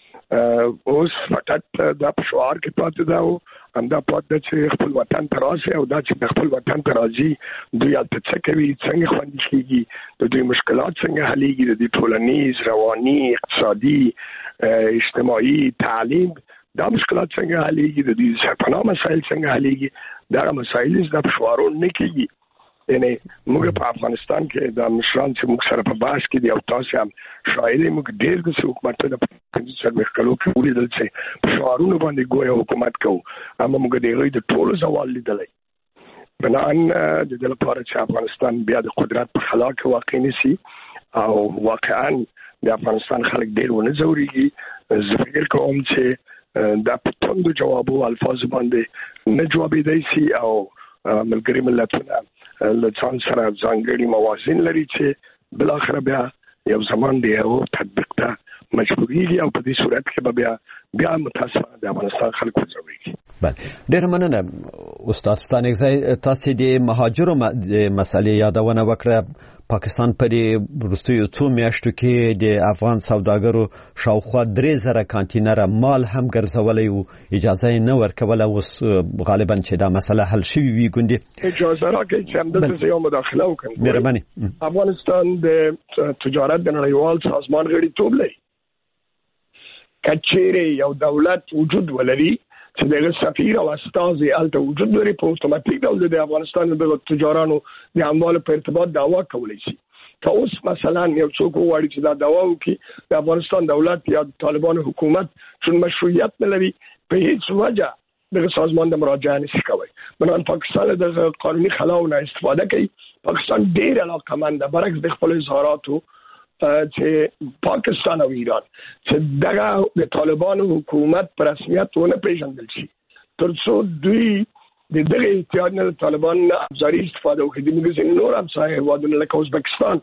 F: اوس فقط دا په شعار کې پاتې ده او همدا پاتې ده چې خپل وطن ته راشي او دا چې خپل وطن ته راځي دوی هلته څه کوي، څنګه خوندي کېږي، د دوی مشکلات څنګه حلېږي، د دوی ټولنیز، رواني، اقتصادي، اجتماعي، تعلیم دا مشکلات څنګه حلېږي، د دوی سرپناه مسایل څنګه حلېږي. دغه مسایل دا په شعارونو نه کېږي. یعنی موږ په افغانستان کې د مشران چې موږ سره په بحث کې دي او تاسو هم شاهد یې، موږ ډېر داسې حکومتونه په 15 کلو کې ولیدل چې په شعارونو باندې ګویا حکومت کوو، اما موږ د هغوی د ټولو زوال لیدلی. بنان د دې لپاره چې افغانستان بیا د قدرت په خلا کې واقع نشي او واقعا د افغانستان خلک ډېر ونه زوريږي. زه فکر کوم چې د پټوندو جوابو الفاظ باندې نه جوابېدای شي او ملګری ملتونه له ځان سره ځانګړي موازین لري چې بل اخر بیا یو زمان دی او تطبیق ته مجبورېږي او په دې صورت کې بیا متاسفانه د افغانستان خلکو ځوريږي.
D: بله ډېر مننه استاد ستانکزی. تاسو د مهاجرو مسلې یادونه وکړه. پاکستان په دې وروستیو څو میاشتو کې د افغان سوداګرو شاوخوا 3000 کانټینر مال هم ګرځولې وو، اجازه یې نه ورکوله. اوس غالبا چې دا مسله حل شوې وي ګوندې
F: اجازه راکړئ چې همدلته یو مداخله وکړم.
D: مهرباني.
F: افغانستان د تجارت د نړیوال سازمان غړیتوب لري. کچېره یو دولت وجود ولري چې دغه سفیر او استازي الته وجود لري، په اتوماتیک ډول د افغانستان د تجارانو د اموالو په ارتباط دعوا کولی شي. که اوس مثلا یو څوک وایي چې دا دعوا وکړي د افغانستان دولت یا طالبان حکومت چون مشروعیت نه لري، په هیڅ وجه دغه سازمان د مراجعه نشي کوي. بنان پاکستان د قانوني خلاو نه استفاده کوي. پاکستان ډیر علاقمند ده برعکس د خپل اظهاراتو چې پاکستان او ایران چې دغه د طالبانو حکومت پر رسمیت ونه پیژندل شي ترڅو دوی د دغه اتحاد نه طالبان نه ابزاري استفاده وکړي. د موږ نور هم ځای هیوادونه لکه ازبکستان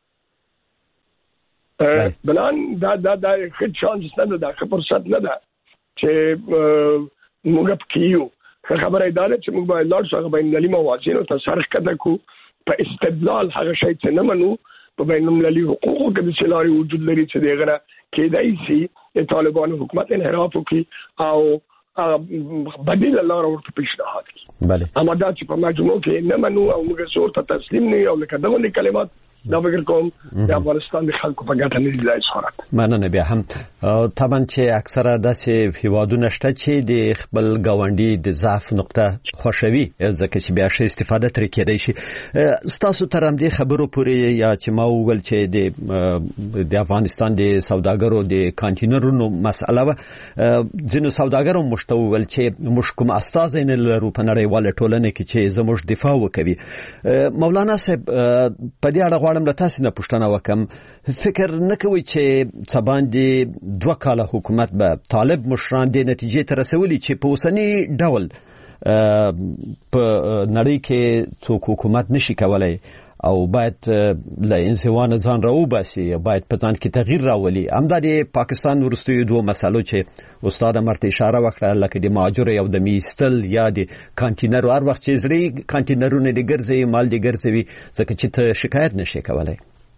F: بلان دا ښه چانس نه ده، ښه فرصت نه ده چې موږ پکې یو. خبره دا ده چې موږ باید لاړ شو هغه بینالمللي موازینو ته سر ښکته کړو په استدلال هغه شی چې نه منو په بینالمللي حقوقو کې د سلاري وجود لري چې دغه کېدای شي د طالبانو حکومت انحراف وکړي او بدیل لاره ورته پیشنهاد کړي.
D: بله
F: اما دا چې په مجموع کې نه منو او موږ زور ته تسلیم نه یو لکه دغه کلمات دا فکر کوم د افغانستان د خلکو په ګټه نه دی ځواب.
D: مننه. بیا هم طبعا چې اکثره داسې هیوادونه شته چې د خپل ګاونډي د ضعف نقطه خوښوي ځکه چې بیا ښه استفاده ترې کېدای شي. ستاسو تر همدې خبرو پورې یا چې ما وویل چې د افغانستان د سوداګرو د کانټینرونو مسأله وه، ځینو سوداګرو موږ ته وویل چې موږ کوم استازی نه لرو په نړیواله ټولنه کې چې زموږ دفاع وکوي. مولانا صاحب په دې اړه له تاسو نه پوښتنه وکم، فکر نه کوي چې څباندې 2 کاله حکومت به طالب مشران د نتیجې ته رسولي چې په اوسنی ډول په نړۍ کې څوک حکومت نشي کولای او باید له انزوا ځان راوباسي، باید په ځان کې تغییر راولي. همدا د پاکستان وروستیو 2 مسلو چې استاد مرته اشاره وکړه لکه د مهاجرو او د میستل یا د کانټینر هر وخت چې زړی کانټینرونه د ګرځي مال د ګرځوي ځکه چې ته شکایت نشي کولای.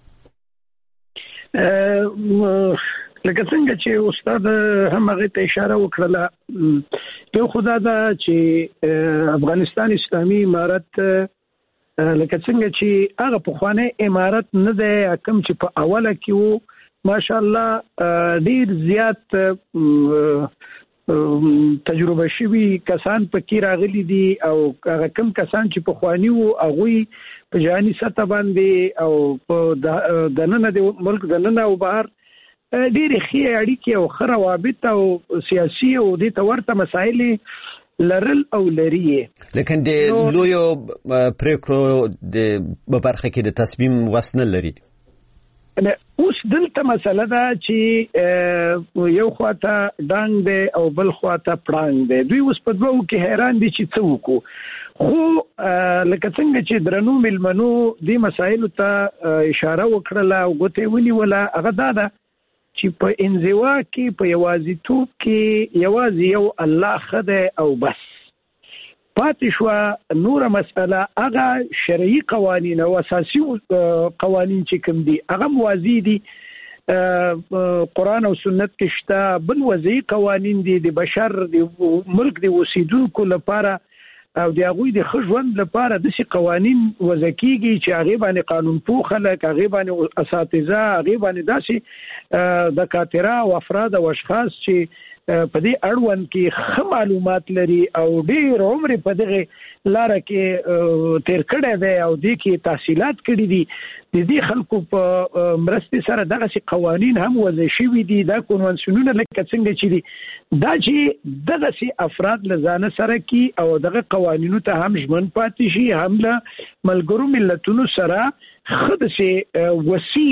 G: لکه څنګه چې استاد هم هغه ته اشاره وکړه، یو خدای دا چې افغانستان اسلامي امارت لکه څنګه چې هغه پخوانی امارت نه دی کوم چې په اوله کې وو، ماشاءالله ډیر زیات تجربه شوي کسان پکې راغلي دي او هغه کم کسان چې پخوانی وو هغه په جهاني سطح باندې او په دننه د ملک دننه او بهر ډیر ښې اړیکې او ښه روابط او سیاسي او د تورته مسایل لرل او لري.
D: لیکن د لویو پریکړو د برخه کې د تصمیم وسنه لري.
G: اوس دلته مسله ده چې یو خواته ډنګ دی او بل خواته پړنګ دی. دوی اوس په دوو کې حیران دي چې څه وکړو. خو لکه څنګه چې درنو ملمنو دې مسایلو ته اشاره وکړله او ګوتې ونیوله، هغه دا ده چې په انزوا کې په یوازیتوب کې یوازې یو الله خدای او بس پاتې شو. نور مسأله هغه شرعي قوانین او اساسي قوانین چې کوم دي هغه موازی دي، قرآن او سنت کې شته. بل وضعي قوانین دي د بشر د ملک د اوسیدونکو لپاره او د هغوی د ښه ژوند لپاره داسې قوانین وضع کېږي چې هغې باندې قانون پوه خلک، هغې باندې اساتذه، هغې باندې داسې دکاتره او افراد او اشخاص چې په دې اړوند کې ښه معلومات لري او ډېر عمر په دغه لاره کې تیر کړی دی او دې کې تحصیلات کړي دي. د دې خلکو په مرستې سره دغسې قوانین هم وضع شوي دي. دا کنوانسیونونه لکه څنګه چې دي دا چې دغسې افراد له ځانه سره کي او دغه قوانینو ته هم ژمن پاتې شي، هم له ملګرو ملتونو سره ښه داسې وسیع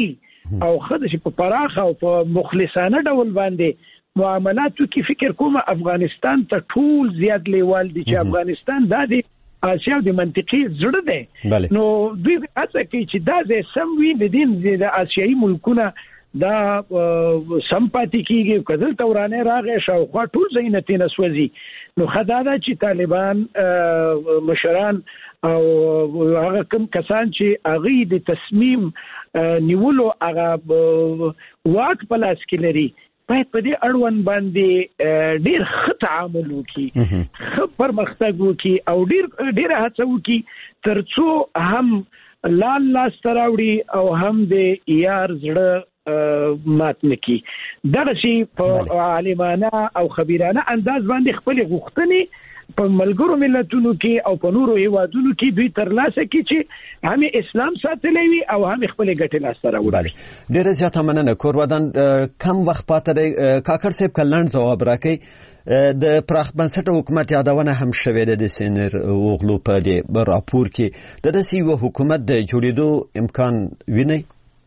G: او خدای چې په پراخه او په مخلصانه ډول باندې معاملاتو کې فکر کوم افغانستان ته ټول زیات لیوال دي چې افغانستان د آسیا د منطقي زړه ده نو دوی هڅه کوي چې دا د سم وي د دین د آسیایي ملکونه دا سمپاتي کیږي کدل تورانه راغې شو خو ټول زینتي نسوځي نو خدادا چې طالبان مشران او هغه کوم کسان چې هغه د تصمیم نیولو هغه واک په لاس کې لري باید په دې اړوند باندې ډېر ښه تعامل وکړي ښه پرمختګ وکړي او ډېر هڅه وکړي ترڅو هم لاس تراوړي او هم د یار زړه مات نکي دغه شی په عالمانه او خبيرانه انداز باندې خپل غوښتنې په ملګرو ملتونو کې او په نورو هیوادونو کې دوی ترلاسه کړي چې هم اسلام ساتلی وي او هم خپل ګټې لاسته راوړي.
D: ډېره زیاته مننه. کورودان کم وخت پاتې دی کاکړ صاحب کلن ځواب راکړي د پراخ بنسټه حکومت یادونه هم شوې ده د سینر اوغلو په دې راپور کې د داسې یو حکومت د جوړېدو امکان ویني؟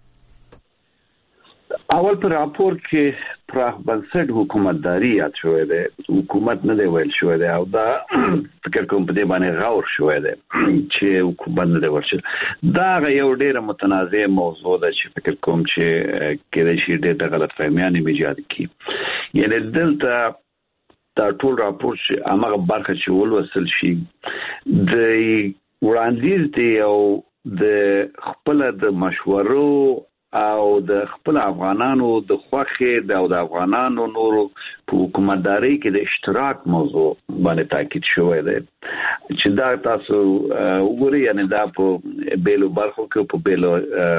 E: اول پر راپور کې پراخ بنسټ حکومتداري یاد شوې ده حکومت نه دی ویل شوې ده او دا فکر کوم په دې باندې غور شوې ده چې حکومت نه دی ورشي دا یو ډېر متنازع موضوع ده چې فکر کوم چې کله شي ډېر غلطفهمیان ایجاد کی یعنی دلته دا ټول راپور چې هغه برخه چې ولوسل شي د وړاندیز دی او د خپل د مشورو او د خپل افغانانو د خوخه د افغانانو نورو په حکومتداري کې د اشتراک موضوع باندې تاکید شوی دی چې دا تاسو وګورئ یعنی دا په بیلو برخو کې په بیلو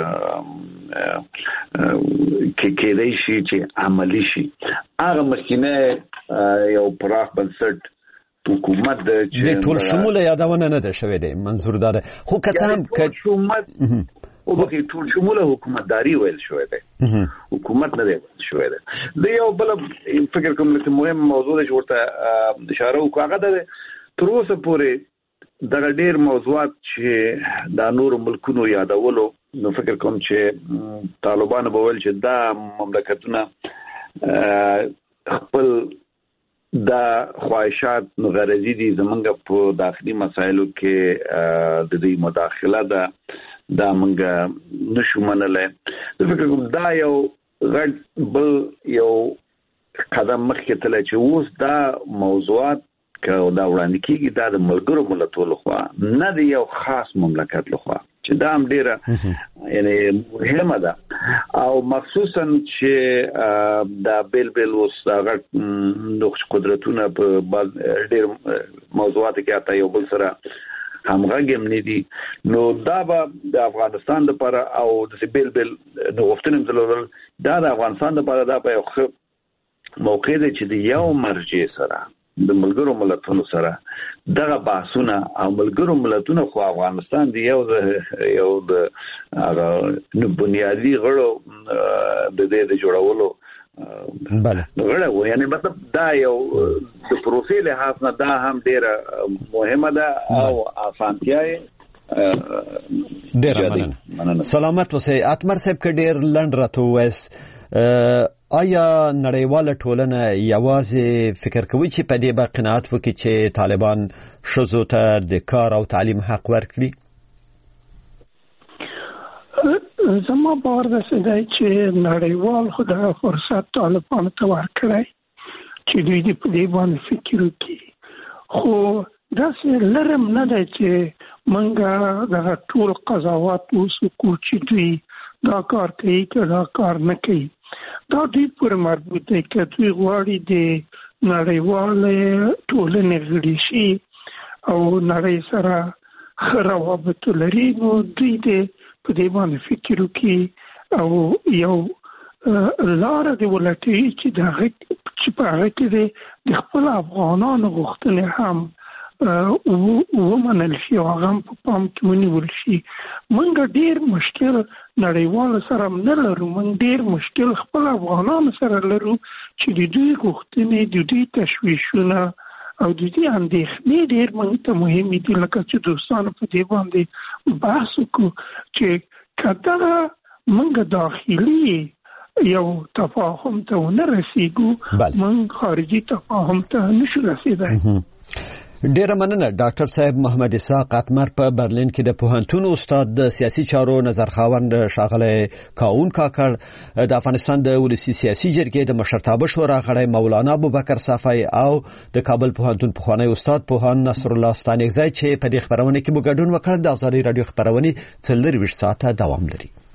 E: کې دی شي چې عملی شي هغه مخکینه یو پراخ بنسټ حکومت
D: د ټول شموله یادونه نه ده شوی دی منظور دار خو کڅام
E: حکومت او به ټول شموله حکومتداري ویل شوی دی حکومت نه دی شوی دی د یو بل فکر کوم چې مهم موضوع ده چې ورته اشاره وکړه ده تر اوسه پورې دا ډېر موضوعات چې د نورو ملکونو یادولو نو فکر کوم چې طالبان به ویل چې دا مملکتونه خپل دا خواهشات غرضی دي زمونږ په داخلي مسایلو کې د دې مداخله ده دا منګه نشو منلای فکر کوم دا یو غټ بل یو قدم مخکې تل چې اوس دا موضوعات که دا وړاندې کیږي دا د ملګرو ملتونو لخوا نه دی یو خاص مملکت لخوا چې دا هم ډیره یعنی مهمه ده او مخصوصا چې دا بیل اوس هغه نقش قدرتونه په ډیر موضوعات کې اته یو بل سره همغږم نه دي نو دا به د افغانستان لپاره او د بیل نغفتنم دلول دا د افغانستان لپاره دا په یو موقع دی چې د یو مرجع سره د ملګرو ملتونو سره دغه بحثونه او ملګرو ملتونو خو افغانستان دی یو د هغه بنیادی غړو د دې د جوړولو
D: بله
E: غړو یعنی مطلب دا یو د پروسې له حساب نه دا هم ډیره مهمه ده او اسانتیاي
D: ډیره مننه سلامت اوسئ اتمر صاحب ک ډیر لند راته وایس آیا نړیواله ټولنه یوازې فکر کوي چې په دې باندې قناعت وکړي چې طالبان ښځو ته د کار او تعلیم حق ورکړي؟
H: زما باور داسې دی چې نړیوال خو د فرصت طالبانو ته ورکړی چې دوی دې په دې باندې فکر وکړي خو داسې لرم نه دی چې موږ دغه ټول قضاوت وکړو چې دوی دا کار کوي که دا کار نه کوي دا دوی پورې مربوط دی که دوی غواړي د نړیوالې ټولنې غړي شي او نړۍ سره ښه روابط لري نو دوی دې په دې باندې فکر وکړي او یو لاره دې ولټوي چې په هغه کې د خپل افغانانو غوښتنې هم ومنل شي او هغه هم په پام کې ونیول شي. موږ ډېر مشکل نړیوالو سره نه لرو، موږ ډېر مشکل خپل افغانانو سره لرو چې د دوی غوښتنې د دوی تشویشونه او د دې اندېښنې ډېر موږ ته مهمې دي لکه چې دوستانو په دې باندې بحث وکړو چې که دغه موږ داخلي یو تفاهم ته نه رسیدو، موږ خارجي تفاهم ته نشو رسیدای.
D: ډیره مننه ډاکټر صاحب محمد اسحاق اتمر په برلین کې د پوهنتون استاد د سیاسي چارو نظرخواند ښاغلی کاون کاکړ، د افغانستان د ولسی سیاسي جرګې د مشرتابه شورا غړی مولانا ابوبکر صافی او د کابل پوهنتون پخوانی استاد پوهان نصر الله ستانکزی چې په دې خبرونه کې مو ګډون وکړ. د ازادي رادیو خبرونه 24 ساعته دوام لري.